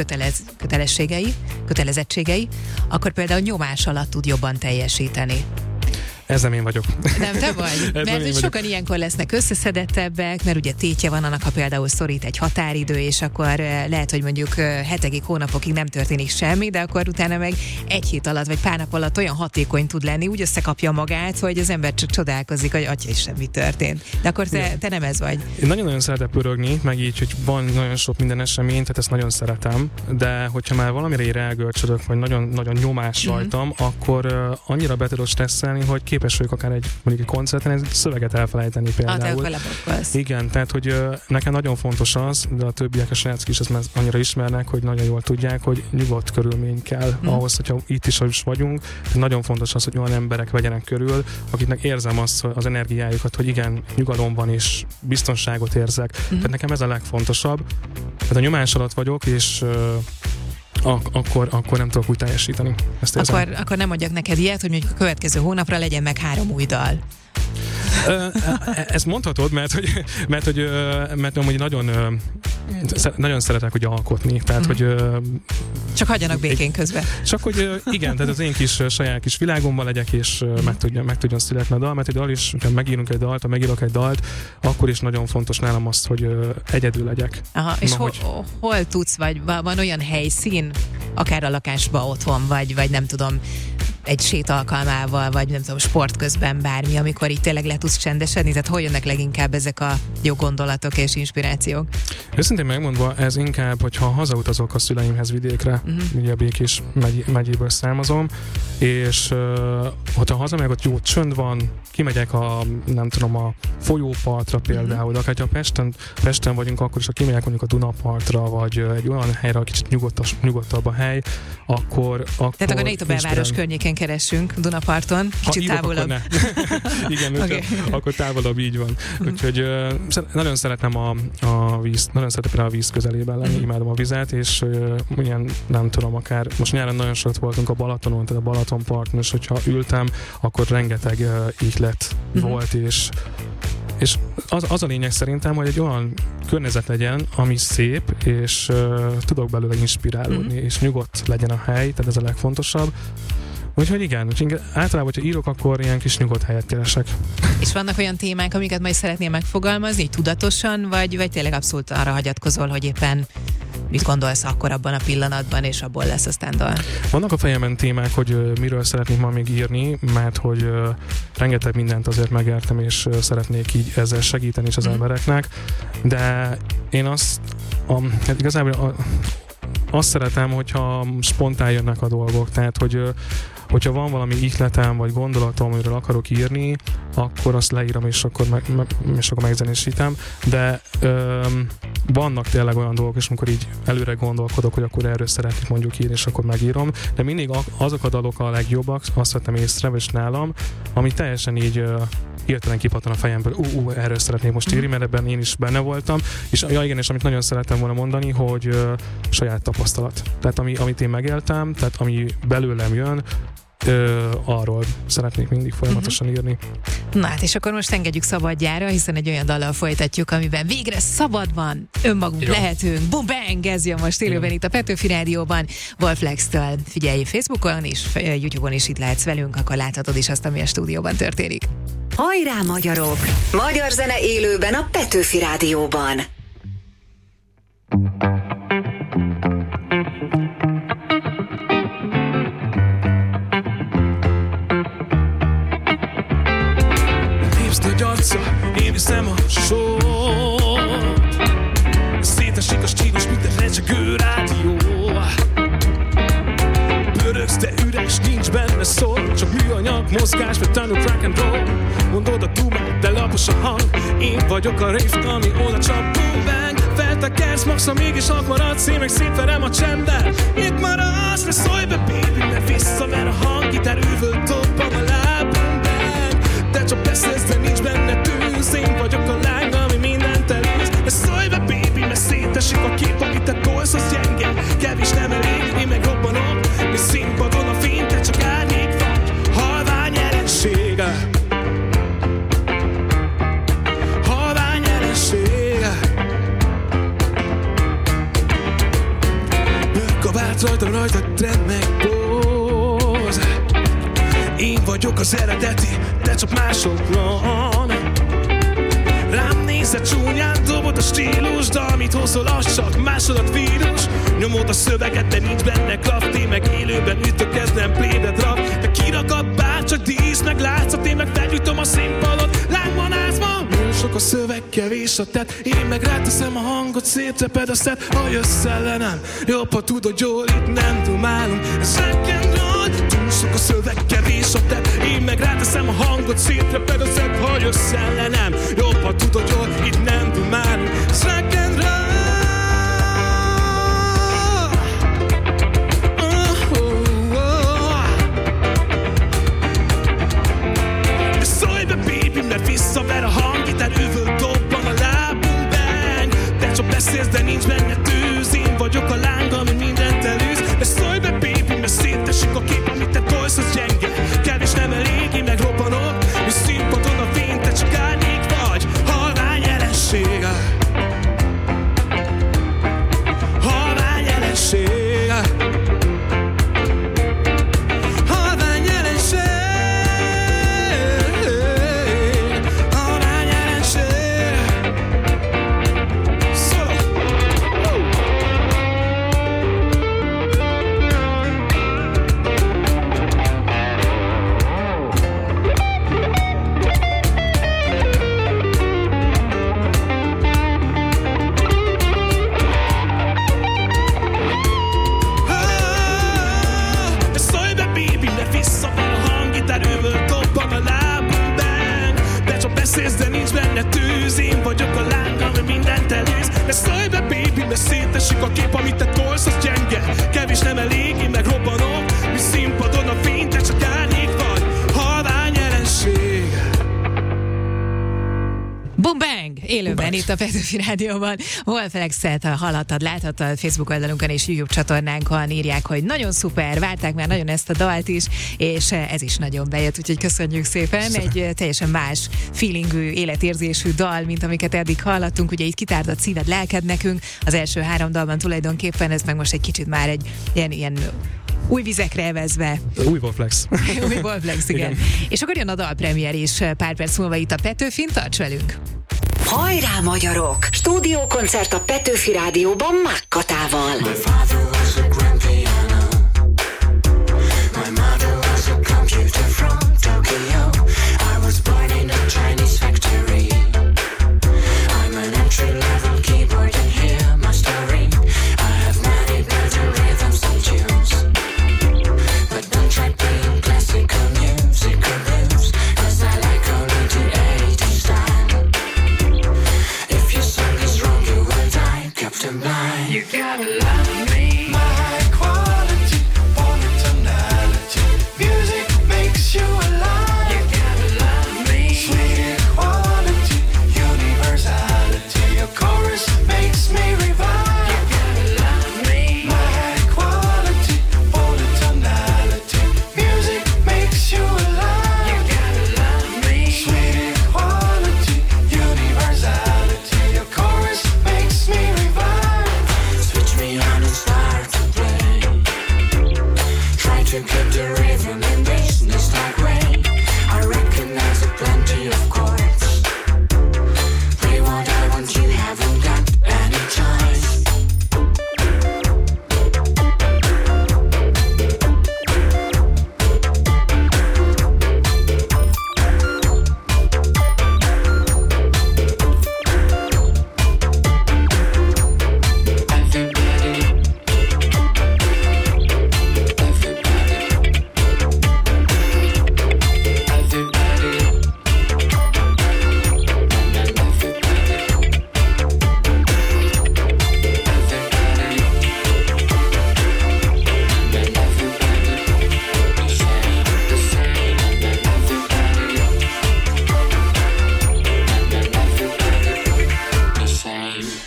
kötelezettségei, akkor például nyomás alatt tud jobban teljesíteni. Ez nem én vagyok. Nem te vagy? Mert sokan ilyenkor lesznek összeszedettebbek, mert ugye tétje van annak, ha például szorít egy határidő, és akkor lehet, hogy mondjuk hetekig, hónapokig nem történik semmi, de akkor utána meg egy hét alatt, vagy pár nap alatt olyan hatékony tud lenni, úgy összekapja magát, hogy az ember csak csodálkozik, hogy atya is semmi történt. De akkor te nem ez vagy. Én nagyon-nagyon szeretek pörögni, meg így, hogy van nagyon sok minden esemény, tehát ezt nagyon szeretem, de hogyha már valamire így elgörcsödök, vagy nagyon nyomás rajtam, akkor annyira be tudok stresszelni, hogy képes vagyok akár mondjuk egy koncerten egy szöveget elfelejteni például. Igen, tehát hogy nekem nagyon fontos az, de a többiek, a srácok is ezt már annyira ismernek, hogy nagyon jól tudják, hogy nyugodt körülmény kell ahhoz, hogyha itt is vagyunk. Nagyon fontos az, hogy olyan emberek vegyenek körül, akiknek érzem azt, az energiájukat, hogy igen, nyugalom van és biztonságot érzek. Tehát nekem ez a legfontosabb. Tehát a nyomás alatt vagyok, és akkor nem tudok úgy teljesíteni. Akkor nem adjak neked ilyet, hogy mondjuk a következő hónapra legyen meg 3 új dal. Ezt mondhatod, mert amúgy nagyon szeretek hogy alkotni, tehát hogy csak hagyjanak békén közben. Csak hogy igen, tehát az én kis saját kis világomban legyek, és meg tudjon születni a dal, mert egy dal is, ha megírunk egy dalt, ha megírok egy dalt, akkor is nagyon fontos nálam azt, hogy egyedül legyek. Aha, és hol tudsz, vagy van olyan helyszín, akár a lakásban otthon, vagy nem tudom, egy sét alkalmával, vagy nem tudom, sport közben bármi, amikor így tényleg le tudsz csendesedni, tehát hol jönnek leginkább ezek a jó gondolatok és inspirációk? Őszintén megmondva, ez inkább, hogyha hazautazok a szüleimhez vidékre, ugye a Békés megyéből származom, és hogyha hazamegyek, ott jó csönd van, kimegyek a folyópartra például, de akár ha Pesten vagyunk, akkor is, ha kimegyek mondjuk a Dunapartra, vagy egy olyan helyre, kicsit nyugodtabb a hely, akkor tehát akkor ne itt a belváros környéken keressünk, Dunaparton, kicsit távolabb. Igen, akkor távolabb, így van. Úgyhogy nagyon szeretem a víz, nagyon szeretem a víz közelében lenni, imádom a vizet, és ilyen nem tudom, akár most nyáron nagyon sokat voltunk a Balatonon, tehát a Balatonparton, és hogyha ültem, akkor rengeteg ihlet volt, és az a lényeg szerintem, hogy egy olyan környezet legyen, ami szép, és tudok belőle inspirálódni, és nyugodt legyen a hely, tehát ez a legfontosabb. Úgyhogy igen, általában, hogyha írok, akkor ilyen kis nyugodt helyet keresek. És vannak olyan témák, amiket majd szeretnél megfogalmazni, tudatosan, vagy tényleg abszolút arra hagyatkozol, hogy éppen mit gondolsz akkor abban a pillanatban, és abból lesz aztán dal? Vannak a fejemben témák, hogy miről szeretnék ma még írni, mert hogy rengeteg mindent azért megértem, és szeretnék így ezzel segíteni is az embereknek, de én igazából azt szeretem, hogyha spontán jönnek a dolgok, tehát hogyha van valami ihletem, vagy gondolatom, amiről akarok írni, akkor azt leírom, és akkor megzenésítem, de vannak tényleg olyan dolgok, és amikor így előre gondolkodok, hogy akkor erről szeretnék mondjuk írni, és akkor megírom, de mindig azok a dalok a legjobbak, azt vettem észre, és nálam, ami teljesen így hirtelen kipattan a fejemből, erről szeretnék most írni, mert ebben én is benne voltam, és igen, és amit nagyon szerettem volna mondani, hogy saját tapasztalat. Tehát amit én megéltem, tehát ami belőlem jön, arról szeretnék mindig folyamatosan írni. Na hát, és akkor most engedjük szabadjára, hiszen egy olyan dallal folytatjuk, amiben végre szabad van, önmagunk lehetünk. Boom bang, ez jön most élőben itt a Petőfi Rádióban, Volflex-től. Figyelj Facebookon és YouTube-on is itt lehetsz velünk, akkor láthatod is azt, ami a stúdióban történik. Hajrá magyarok! Magyar zene élőben a Petőfi Rádióban. Nagy arca, én viszem a sót. Szétesik a stílus, mint egy recsegő rádió. Pörögsz, de üres, nincs benne szó. Csak műanyag, mozgás, vagy tanul rock and roll. Mondod a dumát, de lapos a hang. Én vagyok a rave, ami oda csap, boom bang. Feltekersz, maxa mégis akmaradsz. Én meg szétverem a csendet. Itt maradsz, ne szólj be baby, mert visszaver a hang. Gitár üvölt, dobban a lábam. Te csak beszélsz, de nincs benne tűz. Én vagyok a láng, ami mindent elűz. Ne szólj be baby, mert szétesik a kép, amit te tolsz, az gyenge. Kevés nem elég, én meg robbanok. Mi színpadon a fény, te csak árnyék vagy. Halvány jelensége. Halvány jelensége. Bőrkabát rajtam, rajta trend meg póz. Én vagyok az eredeti, de csak másokban. Rám nézed csúnyán, dobod a stílus, de amit hozol, az csak másodat vírus. Nyomod a szöveget, de nincs benne kraft. Én meg élőben ütök, ez nem pléded rap. De kirakad bár csak dísz, meg látszat. Én meg felgyújtom a színpadot, lángban ázma. Nagyon sok a szöveg, kevés a tett. Én meg ráteszem a hangot, szétreped a szett. Ha jössz ellenem, jobb ha tudod jól, itt nem dumálunk. Ez rock and roll, túl sok a szöveg, kevés a tett. Én meg ráteszem a hangot, szétreped a szett. Ha jössz ellenem, jobb ha tudod jól, itt nem dumálunk. Ez rock and roll. Visszaver a hang, gitár üvölt, dobban a lábunk bang. Te csak beszélsz, de nincs benne tűz. Én vagyok a láng, ami mindent elűz. De szólj be baby, mert szétesik a kép, amit te tolsz, az gyenge. Kevés nem elég, én meg robbanok. Mi színpadon a fény, te csak árnyék vagy. Halvány jelensége. Halvány jelensége. Halvány jelensége. De nincs benne tűz. Én vagyok a láng, ami mindent elűz. Ne szólj be baby, mert szétesik a kép, amit te tolsz, az gyenge. Kevés nem elég, én meg robbanok. Mi színpadon a fény, te csak árnyék vagy. Halvány jelenség. Boom bang! Élőben itt a Petőfi Rádióban. Volflex-et hallottad, láthattad Facebook oldalunkon és YouTube csatornánkon, írják, hogy nagyon szuper, várták már nagyon ezt a dalt is, és ez is nagyon bejött, úgyhogy köszönjük szépen. Egy teljesen más feelingű, életérzésű dal, mint amiket eddig hallottunk. Ugye itt kitárd a szíved, lelked nekünk. Az első 3 dalban tulajdonképpen ez meg most egy kicsit már egy ilyen új vizekre evezve. Új Volflex. Új Volflex, igen. És akkor jön a dalpremier is pár perc múlva itt a Petőfin, tarts velünk! Hajrá magyarok! Stúdiókoncert a Petőfi Rádióban Mákkatával. You gotta love me.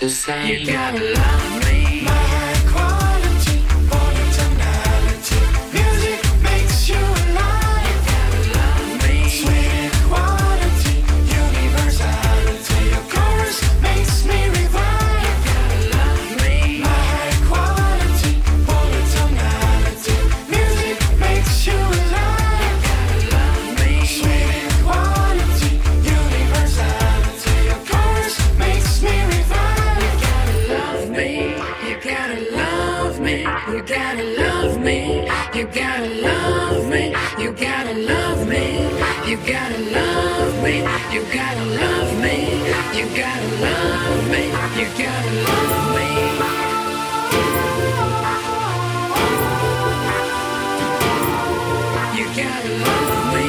the same. You gotta love me. My high quality, tonality. Music makes you alive. You gotta love me. Sweet quality, universality. Your chorus makes me revive. You gotta love me. My high quality, tonality. Music makes you alive. You gotta love me. Sweet quality, universality. Your chorus makes me revive. You gotta love me. You gotta love me. You gotta love me. You gotta love me. You gotta love me. You gotta love me. You gotta love me. You gotta love me. You gotta love me. You gotta love me.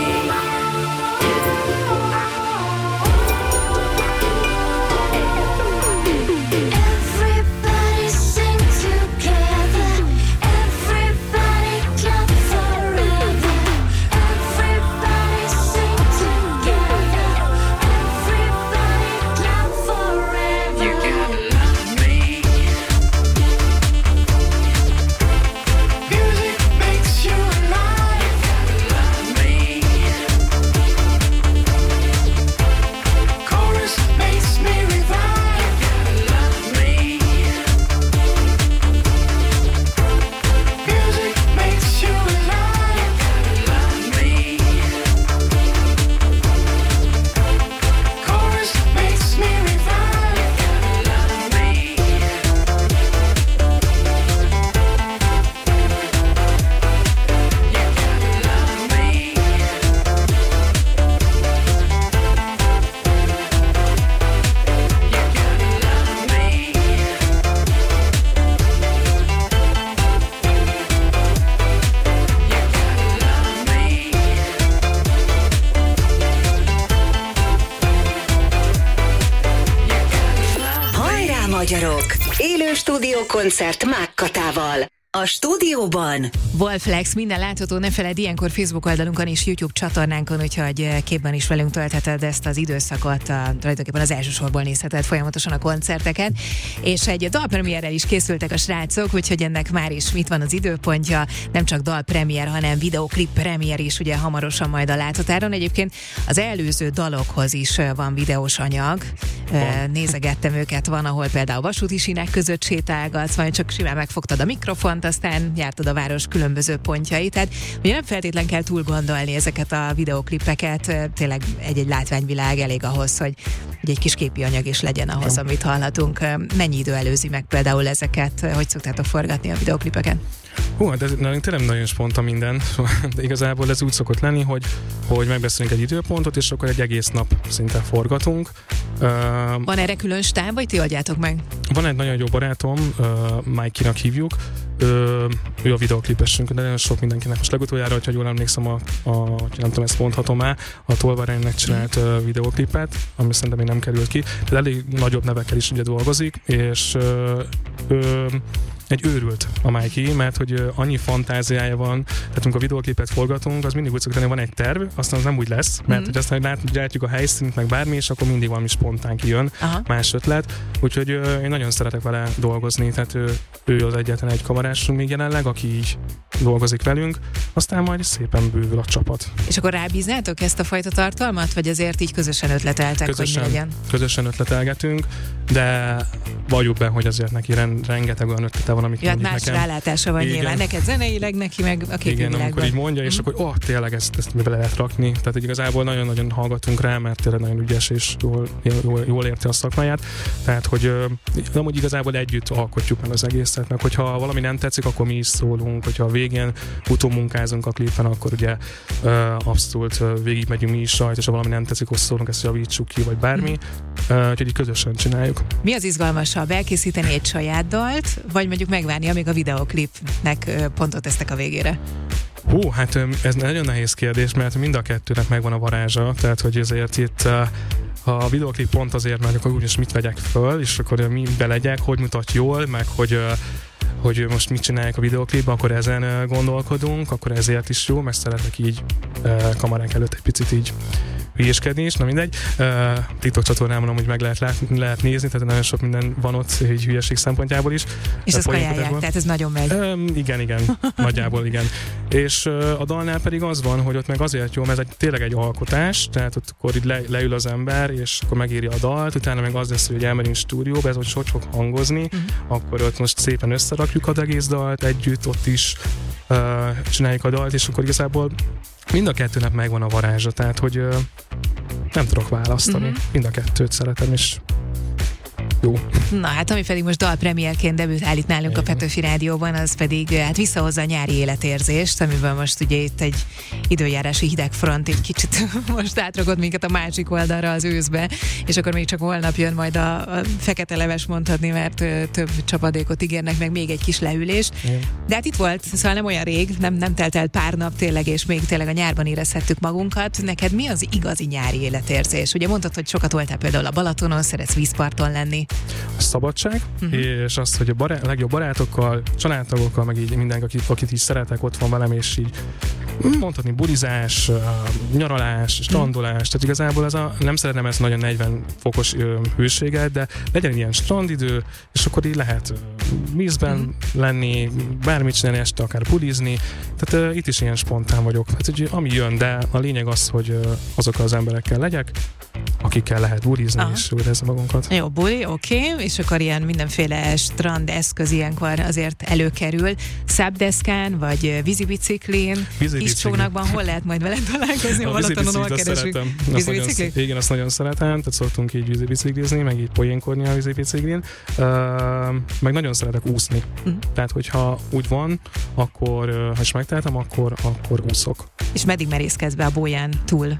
Everybody sing together. Everybody clap forever. Everybody sing together. Everybody clap forever. You gotta love me. Music makes you alive. Love me. Chorus makes me revive. Love me. Music makes you alive. Love me. Chorus makes me revive. Love me. You gotta love me. You gotta love me. You gotta love me. Hajrá magyarok! Élő stúdiókoncert Mák Katával. A stúdióban Wolflex, minden látható, ne feledd, ilyenkor Facebook oldalunkon és YouTube csatornánkon, úgyhogy képben is velünk töltheted ezt az időszakot, tulajdonképpen az elsősorból nézheted folyamatosan a koncerteket, és egy dalpremierrel is készültek a srácok, úgyhogy ennek már is mit van az időpontja, nem csak dalpremier, hanem videoklip premier is ugye hamarosan majd a láthatáron. Egyébként az előző dalokhoz is van videós anyag, nézegettem őket, van, ahol például vasúti sínek között sétálgatsz, vagy csak simán megfogtad a mikrofont, aztán jártad a város különböző pontjait, tehát ugye nem feltétlen kell túl gondolni ezeket a videoklipeket, tényleg egy-egy látványvilág elég ahhoz, hogy egy kis képi anyag is legyen ahhoz, amit hallhatunk. Mennyi idő előzi meg például ezeket, hogy szoktátok forgatni a videoklipeket? Hú, hát ez tényleg nagyon spontán minden, de igazából ez úgy szokott lenni, hogy megbeszélünk egy időpontot, és akkor egy egész nap szinte forgatunk. Van erre külön stáb, vagy ti adjátok meg? Van egy nagyon jó barátom, Mikey-nak hívjuk, ő a videoklipesünk, de nagyon sok mindenkinek. Most legutoljára, hogyha jól emlékszem, nem tudom, ezt mondhatom el, a Tolvaránynak csinált videoklipet, ami szerintem még nem került ki, de elég nagyobb nevekkel is ugye dolgozik, és egy őrült a Mikey, mert hogy annyi fantáziája van, tehát amikor a videoklipet forgatunk, az mindig úgy szokott lenni, van egy terv, aztán az nem úgy lesz, mert hogy aztán látjuk a helyszínt, meg bármi, és akkor mindig valami spontán kijön, más ötlet, úgyhogy én nagyon szeretek vele dolgozni, tehát ő az egyetlen egy kamarásunk még jelenleg, aki így dolgozik velünk, aztán majd szépen bővül a csapat. És akkor rábíznátok ezt a fajta tartalmat, vagy azért így közösen ötleteltek, hogy mi legyen? Közösen ötletelgetünk, de valljuk be, hogy azért neki rengeteg olyan ötlete van, amit hát más rálátása van nyilván, neked zeneileg, neki meg a képvilágban. Igen, amikor így mondja, és akkor tényleg ezt mi bele lehet rakni. Tehát hogy igazából nagyon-nagyon hallgatunk rá, mert tényleg nagyon ügyes és jól érti a szakmáját. Tehát, hogy amúgy igazából együtt alkotjuk meg az egészet, meg hogyha valami nem tetszik, akkor mi is szólunk, hogyha a végén utómunkázunk a klipen, akkor ugye abszolút végigmegyünk mi is rajta, és ha valami nem tetszik, akkor szólunk, ezt javítsuk ki, vagy bármi. Úgyhogy így közösen csináljuk. Mi az izgalmasabb, elkészíteni egy saját dalt, vagy mondjuk megvárni, amíg a videoklipnek pontot tesztek a végére? Hú, hát ez nagyon nehéz kérdés, mert mind a kettőnek megvan a varázsa, tehát hogy ezért itt a videoklip pont azért, mert akkor úgyis mit vegyek föl, és akkor mi belegyek, hogy mutat jól, meg hogy most mit csinálják a videoklipben, akkor ezen gondolkodunk, akkor ezért is jó, mert szeretek így kamerák előtt egy picit így hülyéskedni is, na mindegy. TikTok csatornámon amúgy meg lehet nézni, tehát nagyon sok minden van ott egy hülyeség szempontjából is. És ezt kajálják, tehát ez nagyon megy. Igen, nagyjából igen. És a dalnál pedig az van, hogy ott meg azért jó, mert ez tényleg egy alkotás, tehát ott akkor így leül az ember, és akkor megírja a dalt, utána meg az lesz, hogy elmegyünk stúdióba, ez hogy fog hangozni, akkor ott most szépen összerakjuk az egész dalt együtt, ott is csináljuk a dalt, és akkor igazából mind a kettőnek megvan a varázsa, tehát hogy nem tudok választani. Mind a kettőt szeretem, és jó. Na hát, ami pedig most dalpremierként debütál itt nálunk a Petőfi Rádióban, az pedig hát visszahozza a nyári életérzést, amiben most ugye itt egy időjárási hidegfront egy kicsit most átragod minket a másik oldalra az őszbe, és akkor még csak holnap jön majd a fekete leves, mondhatni, mert több csapadékot ígérnek, meg még egy kis leülés. De hát itt volt, szóval nem olyan rég, nem telt el pár nap tényleg, és még tényleg a nyárban érezhettük magunkat. Neked mi az igazi nyári életérzés? Ugye mondtad, hogy sokat voltál például a Balatonon, szeretsz vízparton lenni. A szabadság, és az, hogy a legjobb barátokkal, családtagokkal, meg így mindenki, akit így szeretek, ott van velem, és így mondhatni bulizás, nyaralás, strandolás, tehát igazából nem szeretem ezt nagyon 40 fokos hőséget, de legyen ilyen strandidő, és akkor így lehet vízben lenni, bármit csinálni este, akár bulizni, tehát itt is ilyen spontán vagyok. Hát, hogy ami jön, de a lényeg az, hogy azokkal az emberekkel legyek, akikkel lehet bulizni, és érezni magunkat. Jó, buli, oké, és akkor ilyen mindenféle strand eszköz ilyenkor azért előkerül. Szábdeszkán, vagy vízibiciklin, kis csónakban, hol lehet majd veled találkozni? A vízibiciklit szeretem. Igen, azt nagyon szeretem, tehát szoktunk így vízibiciklizni, meg így poénkodni a vízibiciklin. Meg nagyon szeretek úszni. Tehát, hogyha úgy van, akkor, ha is megtehetem, akkor úszok. És meddig merészkedsz be a bóján túl?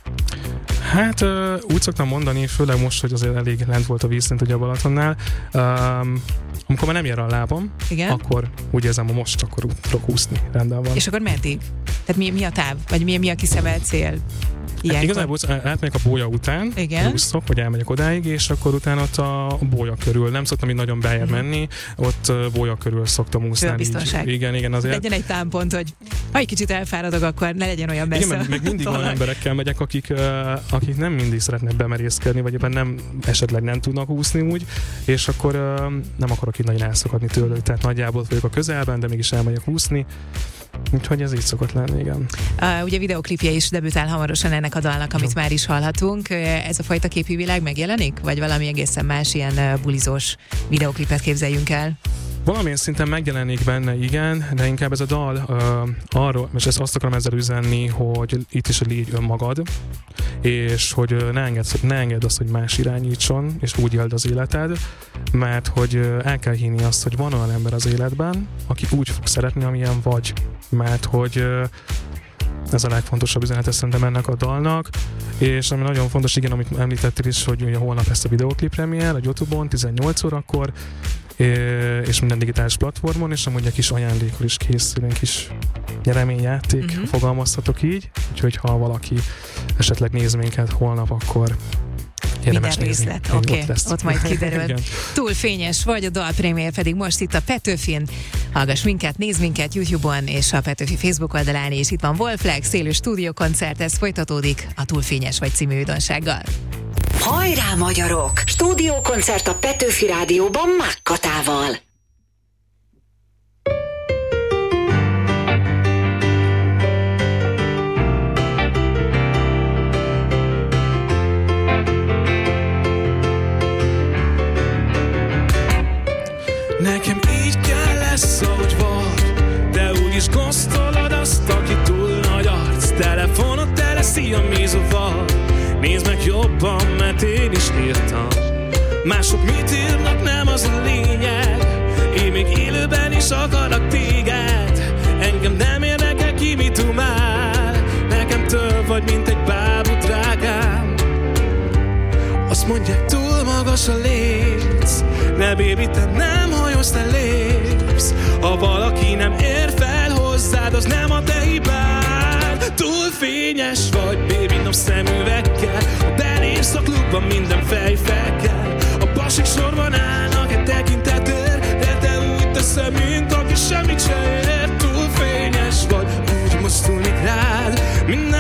Hát úgy szoktam mondani, főleg most, hogy azért elég lent volt a vízszint ugye a Balatonnál, amikor már nem ér a lábam, akkor úgy érzem, hogy most akkor tudok úszni, rendben van. És akkor meddig? Tehát mi a táv? Vagy mi a kiszemelt cél? Hát igazából átmegyek a bólya után, úszok, vagy elmegyek odáig, és akkor utána ott a bólya körül. Nem szoktam így nagyon beljebb menni, ott bólya körül szoktam úszni. Biztonság. Igen, azért. Legyen egy támpont, hogy ha egy kicsit elfáradok, akkor ne legyen olyan messze. Igen, meg mindig olyan emberekkel megyek, akik nem mindig szeretnek bemerészkedni, vagy ebben nem, esetleg nem tudnak úszni úgy, és akkor nem akarok így nagyon elszakadni tőle. Tehát nagyjából vagyok a közelben, de mégis elmegyek úszni. Úgyhogy ez így szokott lenni, igen. Ugye videoklipje is debütál hamarosan ennek a dalnak, amit már is hallhatunk. Ez a fajta képi világ megjelenik? Vagy valami egészen más ilyen bulizós videoklipet képzeljünk el? Valamilyen szinten megjelenik benne, igen, de inkább ez a dal arról, és ezt azt akarom ezzel üzenni, hogy itt is légy önmagad, és hogy ne engedd azt, hogy más irányítson, és úgy éld az életed, mert hogy el kell hinni azt, hogy van olyan ember az életben, aki úgy fog szeretni, amilyen vagy, mert hogy ez a legfontosabb üzenete szerintem ennek a dalnak, és ami nagyon fontos, igen, amit említettél is, hogy ugye holnap ezt a videoklip premier a YouTube-on 18 órakor, és minden digitális platformon, és amúgy egy kis ajándékol is készül, egy kis nyereményjáték, fogalmazhatok így, úgyhogy ha valaki esetleg néz minket holnap, akkor érdemes nézni. Minden részlet, oké, ott majd kiderül. Túl fényes vagy, a dalprémier pedig most itt a Petőfin. Hallgass minket, nézz minket YouTube-on és a Petőfi Facebook oldalán, és itt van Wolflex, élő stúdiókoncert, ez folytatódik a Túl fényes vagy című újdonsággal. Hajrá magyarok! Stúdiókoncert a Petőfi Rádióban Mákkatával. Nekem így kell lesz, ahogy vagy, de úgyis gosztolod azt, aki túl nagy arc. Telefonod tele szíjamízóval, nézd meg jobban, mert én is írtam. Mások mit írnak, nem az a lényeg, én még élőben is akarok téged. Engem nem érdekel ki, mit dumál, nekem több vagy, mint egy bábú drágám. Azt mondják, túl magas a léc, ne baby, te nem hajolsz, te lépsz. Ha valaki nem ér fel hozzád, az nem a te hibád. Túl fényes vagy, baby, napszemüvekkel, ha belépsz a klubban, minden fejfekkel. A pasik sorban állnak egy tekintetért, de te úgy teszem, mint aki semmit se ér. Túl fényes vagy, úgy mozdulnék rád, minden exet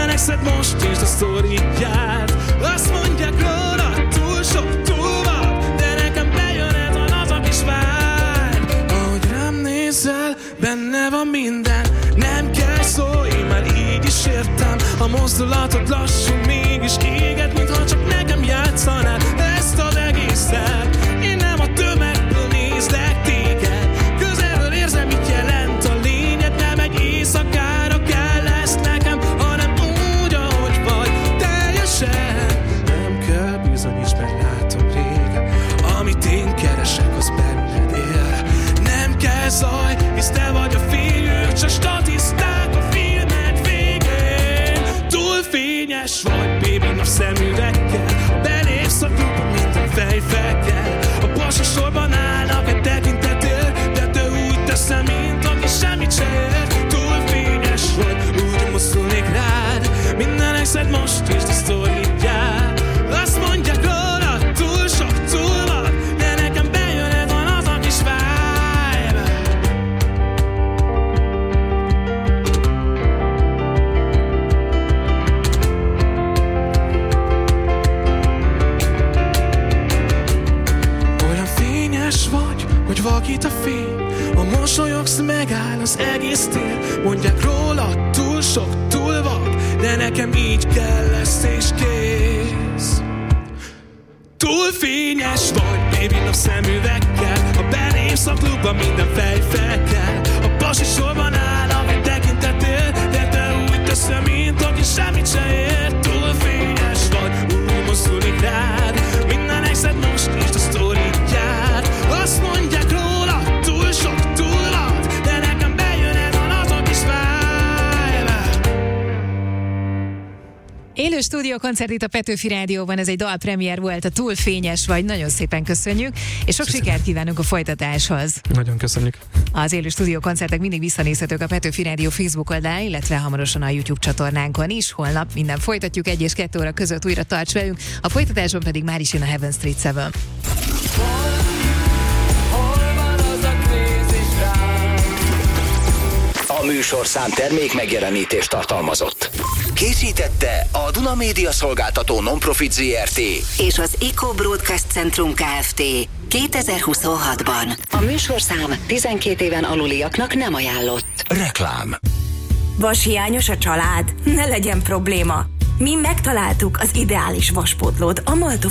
most is a sztoriát. Azt mondják róla, túl sok, túl van, de nekem bejön ez a laza kis vágy. Ahogy rám nézel, benne van minden, nem kell szólj, már így is értem. A mozdulatod lassú, mégis éget, mintha csak nekem játszanál ezt az egészet. Én nem a tömegből nézlek téged, közelről érzem, mit jelent a lényed. Nem egy éjszakára kell lesz nekem, hanem úgy, ahogy vagy, teljesen. Nem kell bizonyíts, mert látom régen, amit én keresek, az benned él. Nem kell zaj, hisz te vagy a fényük, csak statiszták a filmed végén. Túl fényes vagy, baby, napszemüvekkel, a belépsz a klubba, minden fejfekkel. A passasorban állnak egy tekintetért, de te úgy teszem, mint aki semmit se ért. Túl fényes vagy, úgy mozdulnék rád, minden exed most is a sztoriát. Azt mondják róla, túl sok, túl van, de nekem bejön ez a kis vibe. Olyan fényes vagy, hogy vakít a fény, ha mosolyogsz, megáll az egész tér. Mondják róla, túl sok, túl van, de nekem így kell lesz és kész. Túl fényes vagy, baby, napszemüvekkel, ha belépsz a klubba, minden fejfekkel. A pasi sorban állnak egy tekintetért, de te úgy teszem, mint aki semmit se ért. Túl fényes vagy, úgy mozdulik rád, minden exed most is a sztoriát. Azt mondják róla, túl sok, túl van, de nekem bejön ez a kis vibe. Élő stúdiókoncert itt a Petőfi Rádióban, ez egy dalpremiér volt, a Túl fényes vagy, nagyon szépen köszönjük, és sok sikert kívánunk a folytatáshoz. Nagyon köszönjük. Az élő stúdiókoncertek mindig visszanézhetők a Petőfi Rádió Facebook oldalán, illetve hamarosan a YouTube csatornánkon is. Holnap minden folytatjuk, 1 és 2 óra között újra tarts velünk, a folytatásban pedig már is jön a Heaven Street 7. A műsorszám termék megjelenítést tartalmazott. Készítette a Duna Média Szolgáltató Nonprofit Zrt. És az Eco Broadcast Centrum Kft. 2026-ban. A műsorszám 12 éven aluliaknak nem ajánlott. Reklám. Vashiányos a család? Ne legyen probléma. Mi megtaláltuk az ideális vaspótlót a Malto